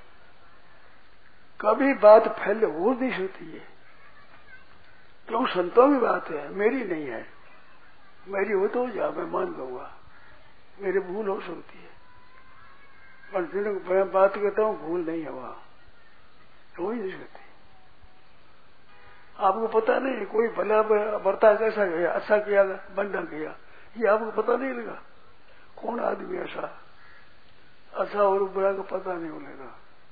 कभी बात फैल हो नहीं सकती है, क्यों? संतों की बात है, मेरी नहीं है। मेरी हो तो जा, मैं मान लूंगा, मेरी भूल हो सकती है, पर जिन मैं बात कहता हूं भूल नहीं है, वहां हो ही नहीं सकती। आपको पता नहीं कोई भला बर्ताव कैसा किया, अच्छा किया, बंदा किया, ये आपको पता नहीं लगा। कौन आदमी ऐसा अच्छा और बुरा का पता नहीं होगा?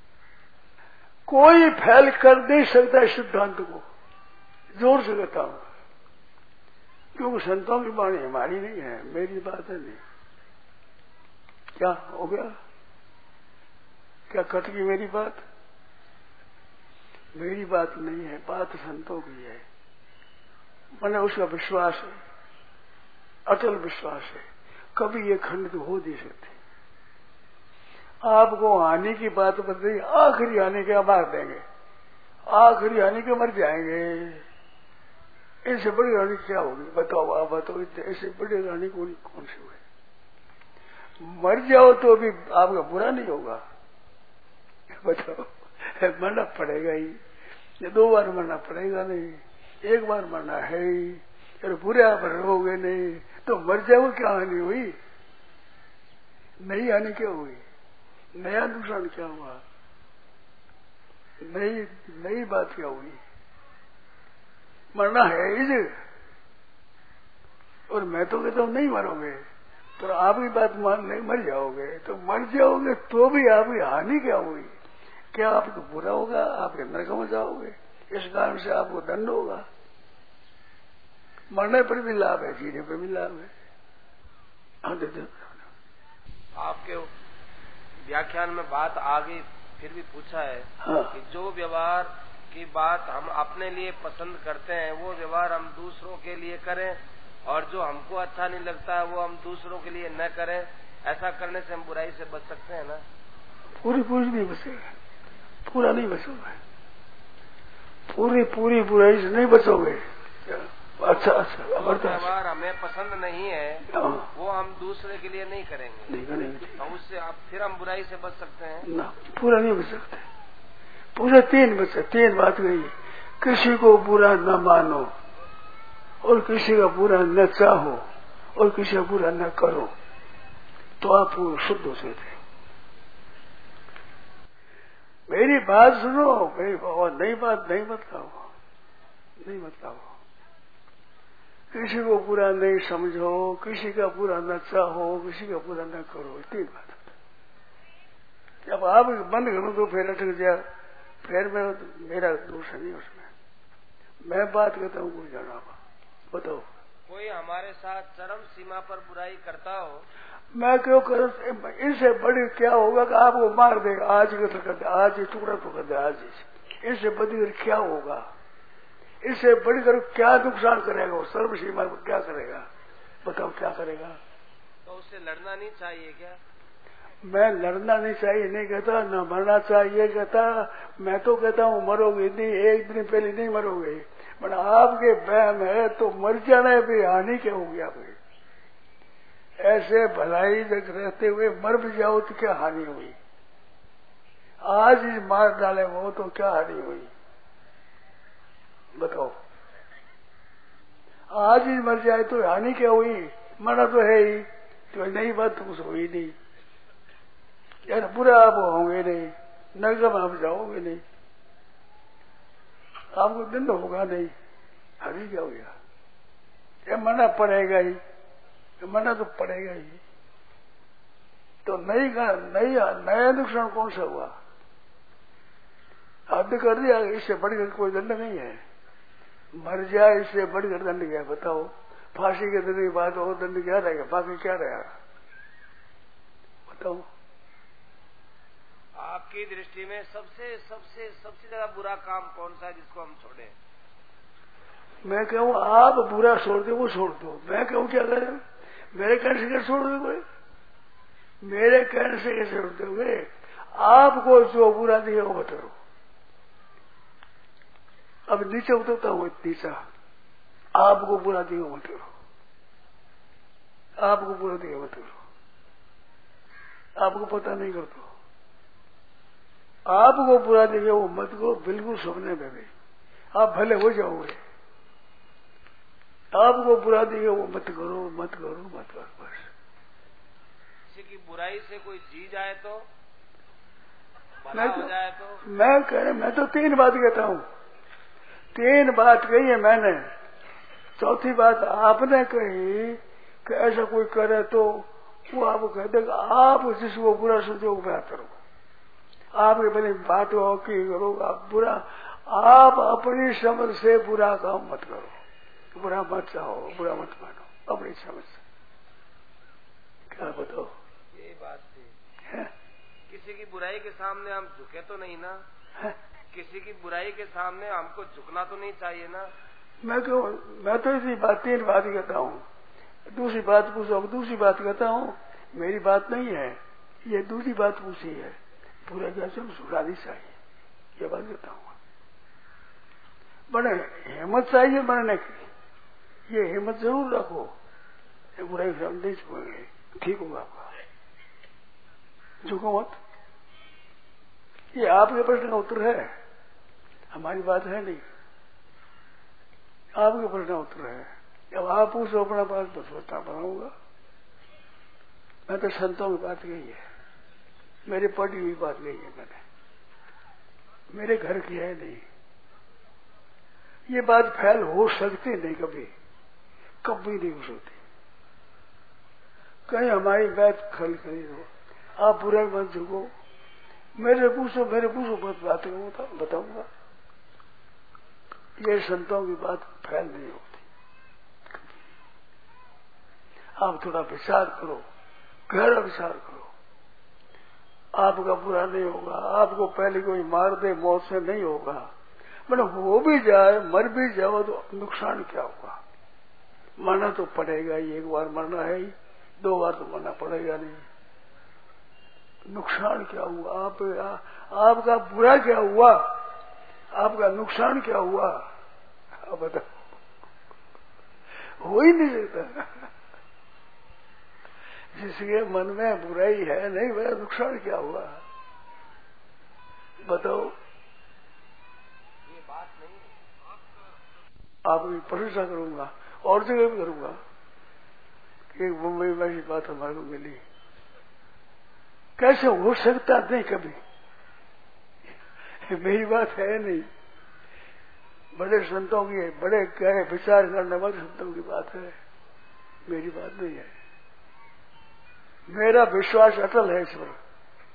कोई फैल कर नहीं सकता इस सिद्धांत को, जोर से कहता हूं, क्योंकि संतों की वाणी हमारी नहीं है, मेरी बात है नहीं। क्या हो गया? क्या कट गई मेरी बात? मेरी बात नहीं है, बात संतों की है। मैंने उसका विश्वास है, अटल विश्वास है, कभी ये खंडित हो नहीं सकती। आपको हानि की बात बताइए, आखिरी हानि के मार देंगे, आखिरी हानि के मर जाएंगे। इनसे बड़ी हानि क्या होगी? बताओ, आप बताओ, इससे बड़ी हानि कौन कौन सी हुई? मर जाओ तो अभी आपका बुरा नहीं होगा, बताओ। मरना पड़ेगा ही, ये दो बार मरना पड़ेगा नहीं, एक बार मरना है ही। अरे बुरे आप रहोगे नहीं तो मर जाओ, क्या हानि हुई? नई हानि क्या हुई? नया नुकसान क्या हुआ? नई नई बात क्या हुई? मरना है ही। और मैं तो कहता हूं नहीं मरोगे, तो आपकी बात मान नहीं, मर जाओगे तो मर जाओगे, तो भी आपकी हानि क्या हुई? क्या आपको बुरा होगा? आपके नरक में जाओगे, इस कारण से आपको दंड होगा। मरने पर भी लाभ है, जीने पर भी लाभ है। आपके व्याख्यान में बात आ गई, फिर भी पूछा है हाँ। कि जो व्यवहार की बात हम अपने लिए पसंद करते हैं वो व्यवहार हम दूसरों के लिए करें, और जो हमको अच्छा नहीं लगता है वो हम दूसरों के लिए न करें। ऐसा करने से हम बुराई से बच सकते हैं ना? पूरी पूरी नहीं बचेगा, पूरा नहीं बचोगे, पूरी पूरी बुराई से नहीं बचोगे। अच्छा अच्छा, जो व्यवहार हमें पसंद नहीं है वो हम दूसरे के लिए नहीं करेंगे, नहीं करेंगे, तो उससे आप फिर हम बुराई से बच सकते हैं ना? पूरा नहीं बच सकते। पूरे तीन बचे, तीन बात गई, किसी को बुरा न मानो, और किसी का बुरा न चाहो, और किसी का बुरा न करो, तो आप शुद्ध हो सकते। मेरी बात सुनो, मेरी और नई बात नहीं बताओ, नहीं बताओ। किसी को बुरा नहीं समझो, किसी का बुरा न चाहो, किसी का बुरा न करो, तीन बात। जब आप बंद करो तो फिर अटक जाए, फिर मैं मेरा दोष नहीं उसमें। मैं बात करता हूँ, कोई जाना बताओ। कोई हमारे साथ चरम सीमा पर बुराई करता हो, मैं क्यों कर, इससे बड़ी क्या होगा कि आपको मार देगा, आज ही कर दे, आज ही टुकड़ा तो कर दे, आज ही। इससे बड़ी क्या होगा, इससे बढ़कर क्या नुकसान करेगा वो, सर्व सीमा को क्या करेगा, बताओ क्या करेगा? तो उससे लड़ना नहीं चाहिए क्या? मैं लड़ना नहीं चाहिए नहीं कहता, न मरना चाहिए कहता। मैं तो कहता हूँ मरोगे नहीं, एक दिन पहले नहीं मरोगे, पर आपके बहम है तो मर जाना भी हानि क्या होगी आपकी? ऐसे भलाई तक रहते हुए मर भी जाओ तो क्या हानि हुई? आज ही मार डाले वो तो क्या हानि हुई, बताओ? आज ही मर जाए तो हानि क्या हुई? मरना तो है ही, तो नई बात तो कुछ हुई नहीं यार। बुरा आप होंगे नहीं, नरक में आप जाओगे नहीं, आपको दंड होगा नहीं, हानि क्या हो गया? ये मरना पड़ेगा ही, मरना तो पड़ेगा ही। तो नई का नई नया नुकसान कौन सा हुआ? हद कर दिया, इससे बढ़कर कोई दंड नहीं है। मर जाए इससे बढ़कर दंड क्या? बताओ, फांसी के दंड की बात हो, दंड क्या रहेगा? बाकी क्या रहेगा बताओ? आपकी दृष्टि में सबसे सबसे सबसे ज्यादा बुरा काम कौन सा है जिसको हम छोड़ें? मैं कहूँ आप बुरा छोड़ दो, वो छोड़ दो। मैं कहूँ क्या करें? मेरे कहने से कैसे छोड़ दोगे? मेरे कहने से कैसे छोड़ दोगे? आपको जो बुरा दिया वो बताओ। अब नीचे उतरता हूँ, नीचा आपको बुरा दिया मत करो, आपको बुरा दिया मत करो, आपको पता नहीं कर दो, आपको बुरा दिया वो मत करो, बिल्कुल सपने में भी आप भले हो जाओगे। आपको बुरा दिया वो मत करो, मत करो, मत करो, बस। किसी की बुराई से कोई जी जाए तो, मैं हो तो, जाए तो मैं कह मैं तो तीन बात कहता हूँ, तीन बात कही है मैंने। चौथी बात आपने कही कि ऐसा कोई करे तो वो आपको कह देगा, आप जिसको बुरा सोचो वो बेहतर हो। आपके पहले बात हो कि करो आप बुरा, आप अपनी समझ से बुरा काम मत करो, बुरा मत चाहो, बुरा मत मानो, अपनी समझ से। क्या बताओ? यही बात थी है? किसी की बुराई के सामने हम झुके तो नहीं ना? है? किसी की बुराई के सामने हमको झुकना तो नहीं चाहिए ना? मैं क्यों, मैं तो इसी बात तीन बात कहता हूँ। दूसरी बात पूछो, अब दूसरी बात कहता हूँ, मेरी बात नहीं है, ये दूसरी बात पूछी है, पूरा जैसे झुका नहीं चाहिए, ये बात कहता हूँ। बड़े हिम्मत चाहिए बनने की, ये हिम्मत जरूर रखो, ये बुराई से नहीं झुकेंगे, ठीक होगा आपका, झुको मत। ये आपके प्रश्न का उत्तर है, हमारी बात है नहीं, आपके प्रश्न का उत्तर है। जब आप पूछो अपना बात बस बता बनाऊंगा। मैं तो संतों की बात कही है, मेरे पढ़ी हुई बात कही है मैंने, मेरे घर की है नहीं। ये बात फैल हो सकती नहीं, कभी कभी नहीं हो सकती। कहीं हमारी बात खल खरी हो, आप बुरा मत झुको, मेरे पूछो मेरे पूछो बस बात बताऊंगा। ये संतों की बात फैल नहीं होती, आप थोड़ा विचार करो, गहरा विचार करो। आपका बुरा नहीं होगा, आपको पहले कोई मार दे मौत से नहीं होगा, मतलब हो भी जाए मर भी जाओ तो नुकसान क्या होगा? मरना तो पड़ेगा ही, एक बार मरना है ही, दो बार तो मरना पड़ेगा नहीं। नुकसान क्या हुआ? आप आ, आपका बुरा क्या हुआ? आपका नुकसान क्या हुआ? आप बताओ, हो ही नहीं सकता। जिसके मन में बुराई है नहीं, वह नुकसान क्या हुआ? बताओ। ये बात नहीं आपकी प्रशंसा करूंगा और जगह भी करूंगा। एक मुंबई में ऐसी बात हमारे को मिली, कैसे हो सकता नहीं कभी, मेरी बात है नहीं, बड़े संतों की, बड़े गहरे विचार करने वाले संतों की बात है, मेरी बात नहीं है। मेरा विश्वास अटल है इस पर।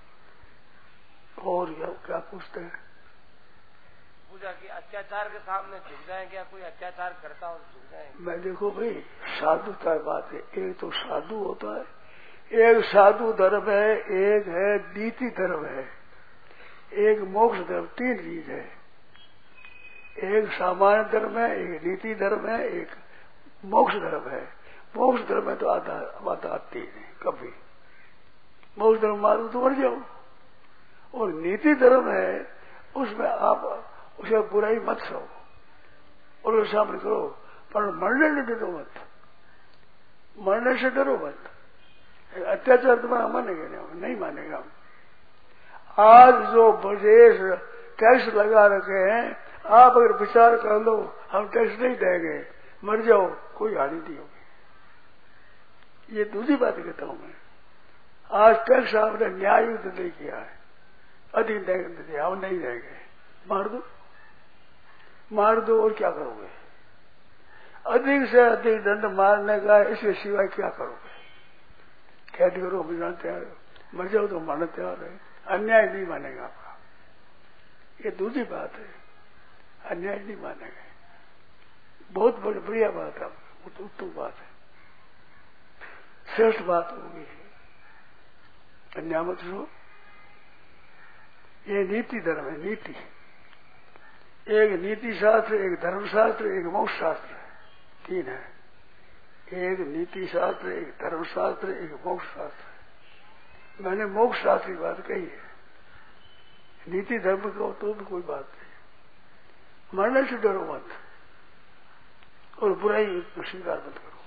और क्या, क्या पूछते हैं? पूजा की अत्याचार के सामने झुक जाए क्या? कोई अत्याचार करता हो झुक जाए? मैं देखो भाई, साधुता बात है। एक तो साधु होता है, एक साधु धर्म है, एक है नीति धर्म है, एक मोक्ष धर्म, तीन चीज है। एक सामान्य धर्म है, एक नीति धर्म है, एक मोक्ष धर्म है। मोक्ष धर्म में तो आता बात आती नहीं कभी। मोक्ष धर्म मारो तो मर जाओ। और नीति धर्म है, उसमें आप उसे बुराई मत सहो और उसके सामने करो, पर मरने से डरो मत, मरने से डरो मत। अत्याचार तुम्हारा मानेगा नहीं, नहीं मानेगा। आज जो ब्रिटिश टैक्स लगा रखे हैं, आप अगर विचार कर लो हम टैक्स नहीं देंगे, मर जाओ, कोई हानि नहीं होगी। ये दूसरी बात कहता हूं मैं। आज टैक्स आपने न्याय युद्ध नहीं किया है, अधिक देंगे, हम नहीं देंगे, मार दो, मार दो और क्या करोगे? अधिक से अधिक दंड मारने का, इसके सिवाय क्या करोगे? कैद करो, मिलना तैयार हो, मर जाओ तो मारना तैयार है, अन्याय नहीं मानेगा आपका। ये दूसरी बात है, अन्याय नहीं मानेगा। बहुत बड़ी बढ़िया बात है, उत्तम बात है, श्रेष्ठ बात होगी। अन्याय मत हो। ये नीति धर्म है, नीति। एक नीति शास्त्र, एक धर्म शास्त्र, एक मोक्ष शास्त्र, तीन है। एक नीति शास्त्र, एक धर्म शास्त्र, एक मोक्ष शास्त्र। मैंने मोक्ष शास्त्र की बात कही है, नीति धर्म को तो भी कोई बात नहीं। मरने से डरो मत और बुराई स्वीकार मत करो।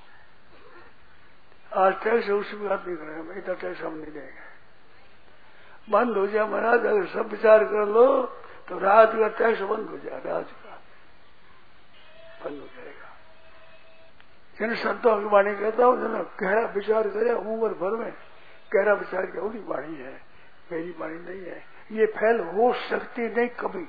आज टैक्स स्वीकार नहीं करेंगे, इतना टैक्स हम नहीं देंगे, बंद हो जाए महाराज। अगर सब विचार कर लो तो राज का टैक्स बंद हो जाए, राज का बंद हो जाएगा। जिन संतों की वाणी कहता हूँ, जिन्हें गहरा विचार करे उम्र भर में, गहरा विचार किया, उनकी वाणी है, मेरी वाणी नहीं है। ये फैल हो सकती नहीं कभी।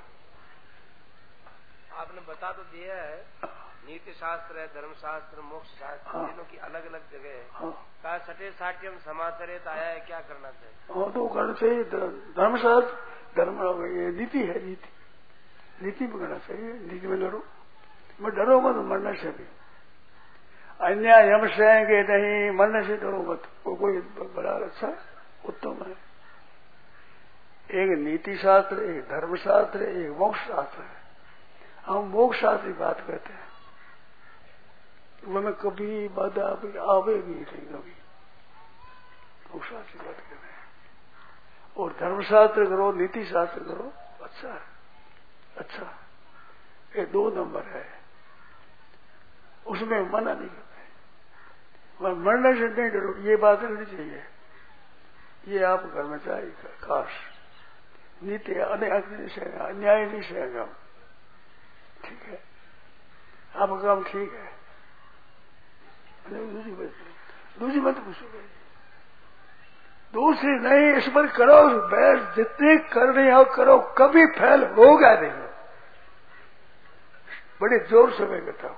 आपने बता तो दिया है, नीति शास्त्र है, धर्म शास्त्र, मोक्ष शास्त्र, हाँ। तीनों की अलग अलग जगह है। हाँ। कहा सटे साठ्यम समाचरित आया है, क्या करना चाहिए? हाँ, तो करना चाहिए। धर्म शास्त्र, धर्म ये नीति है, नीति नीति में करना चाहिए। नीति में लड़ो, मैं डरो मत मरने से भी। अन्याय हम सहेंगे नहीं, मरने से डरो मत, वो कोई बड़ा अच्छा उत्तम है। एक नीति शास्त्र, एक धर्म शास्त्र, एक मोक्ष शास्त्र है। हम मोक्ष शास्त्र की बात करते हैं, मैं कभी बाधा आवेगी नहीं कभी। मोक्ष शास्त्र की बात कर रहे हैं। और धर्म शास्त्र करो, नीति शास्त्र करो, अच्छा है, अच्छा। ये दो नंबर है, उसमें मना नहीं करते। मरने से नहीं डरो, ये बात रहनी चाहिए। ये आप घर में चाहिए खास नीति। अन्याय नहीं सहेगा, अन्याय नहीं सहेगा, ठीक है, आपका काम ठीक है। दूसरी बात दूसरी बात पूछो, दूसरी नहीं, इस पर करो बैठ, जितनी करनी हो करो, कभी फैल होगा नहीं। बड़े जोर से मैं कहता हूं,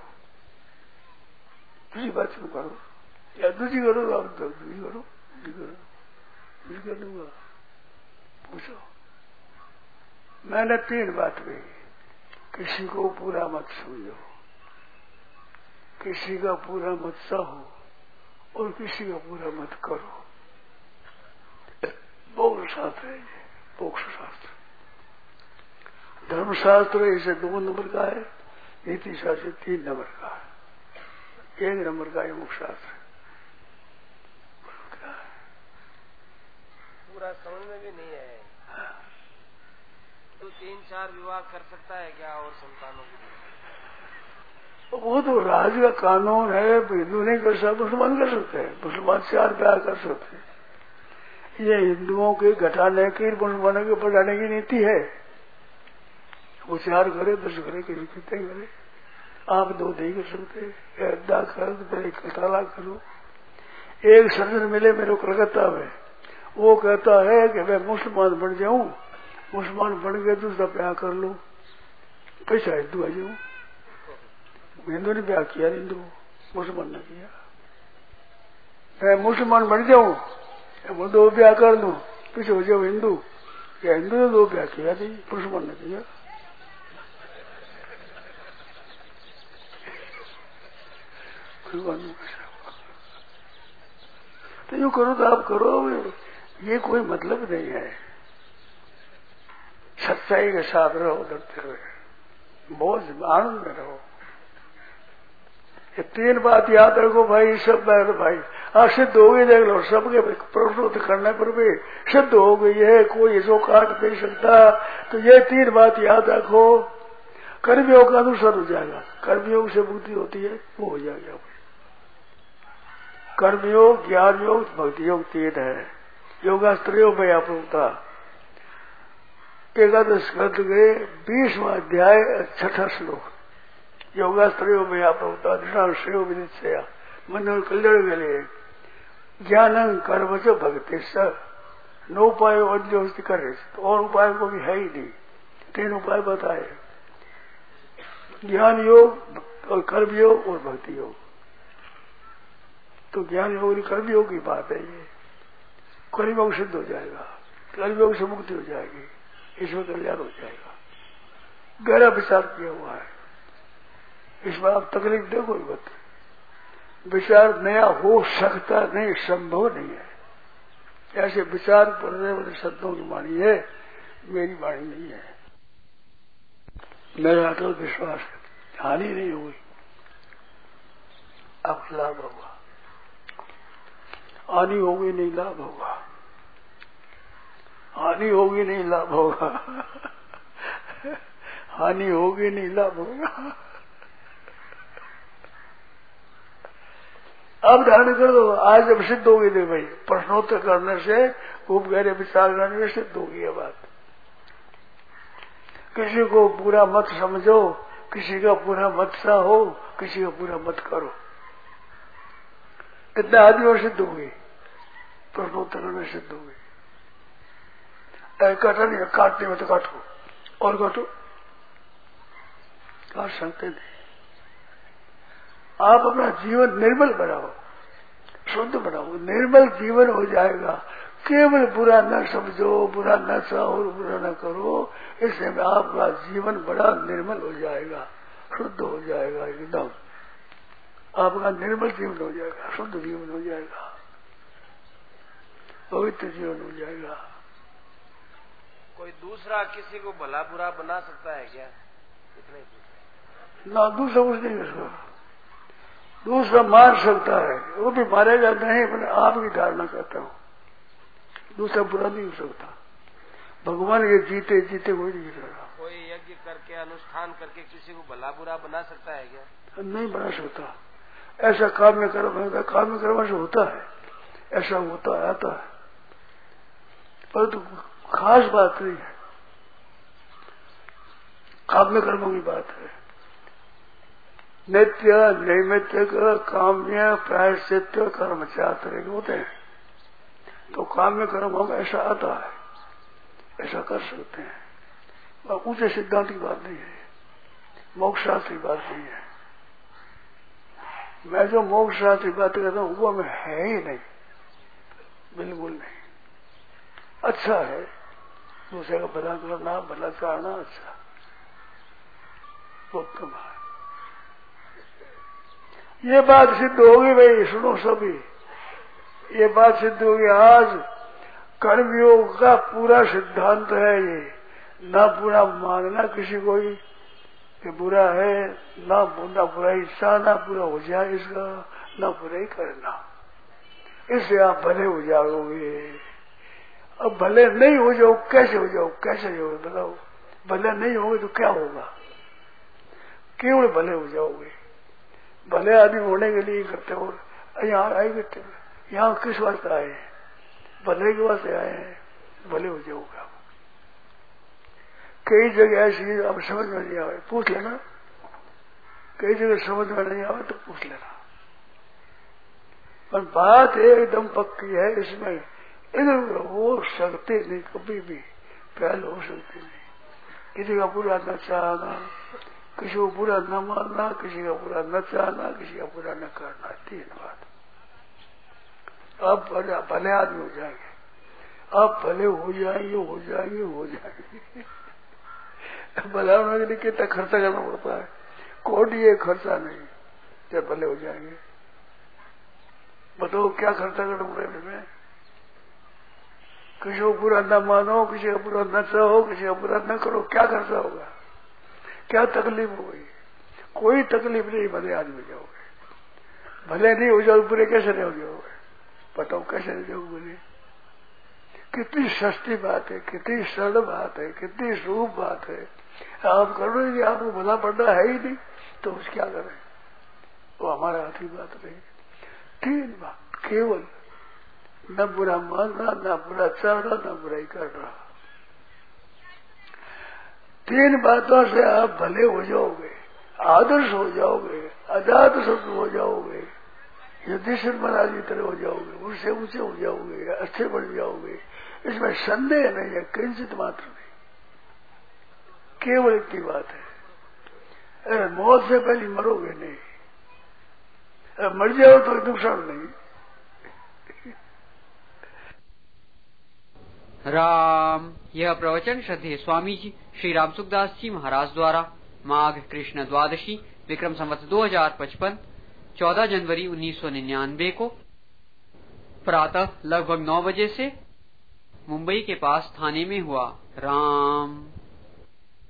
दूसरी बात क्यों करो, या दूसरी करो, आप दूसरी करो, दूसरी करो, दूसरी कर लूंगा। पूछो, मैंने तीन बात कही, किसी को पूरा मत समझो, किसी का पूरा मत सहो, और किसी का बुरा मत करो। मोक्ष शास्त्र है ये, मोक्ष शास्त्र। धर्मशास्त्र इसे दो नंबर का है, नीति शास्त्र तीन नंबर का है, एक नंबर का है मोक्ष शास्त्र। पूरा समझ में भी नहीं है। तो तीन चार विवाह कर सकता है क्या और संतानों के लिए? वो तो राज का कानून है, हिंदू नहीं कर सकते, मुसलमान कर सकते हैं। मुसलमान चार ब्याह कर सकते हैं। ये हिंदुओं के घटाने की, मुसलमानों के बढ़ाने की नीति है। वो चार करे, दस करे, किसी कितने करे, आप दो नहीं कर सकते। अड्डा कर तो पहले कताला करो। एक सर्जन मिले मेरे कलकत्ता में, वो कहता है कि मैं मुसलमान बन जाऊं, मुसलमान बन गए दूसरा ब्याह कर लो, पैसा हिंदू आ जाऊं। हिंदू ने ब्याह किया, हिंदू मुसलमान ने किया। मैं मुसलमान बन जाऊं, मैं दो ब्याह कर लूं, पीछे हो जाओ हिंदू। या हिंदू ने दो ब्याह किया थी, मुसलमान ने किया। तो यूँ करो तो आप करो, ये कोई मतलब नहीं है। सच्चाई के साथ रहो, डरते हुए, बहुत आनंद में रहो। ये तीन बात याद रखो भाई, सब बात भाई आप सिद्ध हो गई, देख लो सबके प्रश्नोत्तर करने पर भी सिद्ध हो गई है, कोई इसको काट नहीं सकता। तो ये तीन बात याद रखो। कर्मयोग का अनुसार हो जाएगा, कर्मयोग से मुक्ति होती है, वो हो जाएगा। कर्मयोग, ज्ञान योग, भक्ति योग तीन है। योगास्त्रियों में आप होता एकादश ग्रंथ के बीसवां अध्याय छठा श्लोक, योगास्त्रियों में आप होता श्रेयो विदित मन और कल्याण के लिए ज्ञान कर्म से भक्ति स नो उपाय अन्योस्ति करे, तो और उपाय को भी है ही नहीं। तीन उपाय बताए, ज्ञान योग और कर्म योग और भक्ति योग। तो ज्ञान योग और कर्म योग की बात है। ये कर्म योग सिद्ध हो जाएगा, कर्म योग से मुक्ति हो जाएगी, ईश्वर कल्याण हो जाएगा। गहरा विचार किया हुआ है, इसमें आप तकलीफ देखो मत। विचार नया हो सकता नहीं, संभव नहीं है। ऐसे विचार पढ़ने वाले संतों की वाणी है, मेरी वाणी नहीं है। मेरा अटल विश्वास है, हानि नहीं हुई, अब लाभ होगा। हानि होगी नहीं लाभ होगा, हानि होगी नहीं लाभ होगा, हानि होगी नहीं लाभ होगा। अब ध्यान कर दो, आज जब सिद्ध होगी दे भाई, प्रश्नोत्तर करने से, खूब गहरे विचार करने से सिद्ध होगी ये बात। किसी को पूरा मत समझो, किसी का पूरा मत सहो, किसी का पूरा मत करो। कितने आदमी सिद्ध होगी, प्रश्नोत्तर करने सिद्ध होगी। काटा नहीं, काटने में तो काटो और काटो, काट सकते नहीं। आप अपना जीवन निर्मल बनाओ, शुद्ध बनाओ, निर्मल जीवन हो जाएगा। केवल बुरा न समझो, बुरा न चाहो, बुरा न करो, इससे में आपका जीवन बड़ा निर्मल हो जाएगा, शुद्ध हो जाएगा, एकदम आपका निर्मल जीवन हो जाएगा, शुद्ध जीवन हो जाएगा, पवित्र जीवन हो जाएगा। कोई दूसरा किसी को भला बुरा बना सकता है क्या? इतना ही पूछा। ना दूसरा कुछ नहीं कर सकता, दूसरा मार सकता है, वो भी मारेगा नहीं, मैंने आपकी धारणा करता हूँ। दूसरा बुरा नहीं हो सकता, भगवान के जीते जीते कोई नहीं जीतेगा। कोई यज्ञ करके, अनुष्ठान करके किसी को भला बुरा बना सकता है क्या? नहीं बना सकता। ऐसा काम में कर्म होता है, काम में कर्म से होता है, ऐसा होता है, आता है, परंतु तो खास बात नहीं है, काम में कर्मों की बात है। नित्य नैमित्तिक काम्य प्रायश्चित कर्म चार तरह के होते हैं। तो काम्य कर्म हम ऐसा आता है, ऐसा कर सकते हैं, और ऊंचे सिद्धांत की बात नहीं है, मोक्ष शास्त्र की बात नहीं है। मैं जो मोक्ष शास्त्र की बात करता हूँ वो में है ही नहीं, बिल्कुल नहीं। अच्छा है दूसरे का भला करना, भला चाहना, अच्छा उत्तम है। ये बात सिद्ध होगी भाई, सुनो सभी, ये बात सिद्ध होगी। आज कर्मयोग का पूरा सिद्धांत है ये, ना पूरा मानना किसी को ही कि बुरा है, ना ना बुराई इच्छा, ना पूरा हो जाए इसका, ना बुराई करना, इससे आप भले हो जाओगे। अब भले नहीं हो जाओ, कैसे हो जाओ, कैसे हो बताओ। भले नहीं होगे तो क्या होगा, केवल भले हो जाओगे। भले आदमी होने के लिए करते हो। यहाँ आए करते यहाँ किस वास्ते आए हैं, भले के वास्ते आए हैं, भले हो जाओगे। कई जगह ऐसी अब समझ में नहीं आवे, पूछ लेना। कई जगह समझ में नहीं आवे तो पूछ लेना। पर बात एकदम पक्की है, इसमें इधर हो सकते नहीं, कभी भी पहल हो सकती नहीं। किसी का बुरा न चाहना, किसी को बुरा न मानना, किसी का बुरा न चाहना, किसी का बुरा न करना, तीन बात। आप भले भले आदमी हो जाएंगे, आप भले हो जाएंगे, हो जाएंगे, हो जाएंगे। भला होने के लिए कितना खर्चा करना पड़ता है, कोई ये खर्चा नहीं, जब भले हो जाएंगे। बताओ क्या खर्चा करना पड़ेगा इसमें। किसी को बुरा न मानो, किसी का बुरा न चाहो, किसी का बुरा न करो, क्या खर्चा होगा, क्या तकलीफ होगी। कोई तकलीफ नहीं, भले आदमी हो जाओगे। भले नहीं हो जाओ, बुरे कैसे नहीं हो जाओगे, बताओ कैसे नहीं जाओगे बुरे। कितनी सस्ती बात है, कितनी सरल बात है, कितनी रूप बात है। आप कर रहे हैं, आपको भला पड़ना है ही नहीं तो उस क्या करें, वो हमारा हाथ की बात नहीं। तीन बात केवल, न बुरा मानना, न बुरा चाहना, न बुराई करना। तीन बातों से आप भले हो जाओगे, आदर्श हो जाओगे, अजात शत्रु हो जाओगे, युधिष्ठिर महाराज की तरह हो जाओगे, उससे ऊंचे हो जाओगे, अच्छे बन जाओगे। इसमें संदेह नहीं है, किंचित मात्र नहीं, केवल इतनी बात है। अरे मौत से पहले मरोगे नहीं, अरे मर जाओ तो नुकसान नहीं। राम। यह प्रवचन श्रद्धेय स्वामी जी श्री राम सुखदास जी महाराज द्वारा माघ कृष्ण द्वादशी विक्रम संवत दो हजार पचपन चौदह जनवरी उन्नीस सौ निन्यानवे को प्रातः लगभग नौ बजे से मुंबई के पास थाने में हुआ। राम।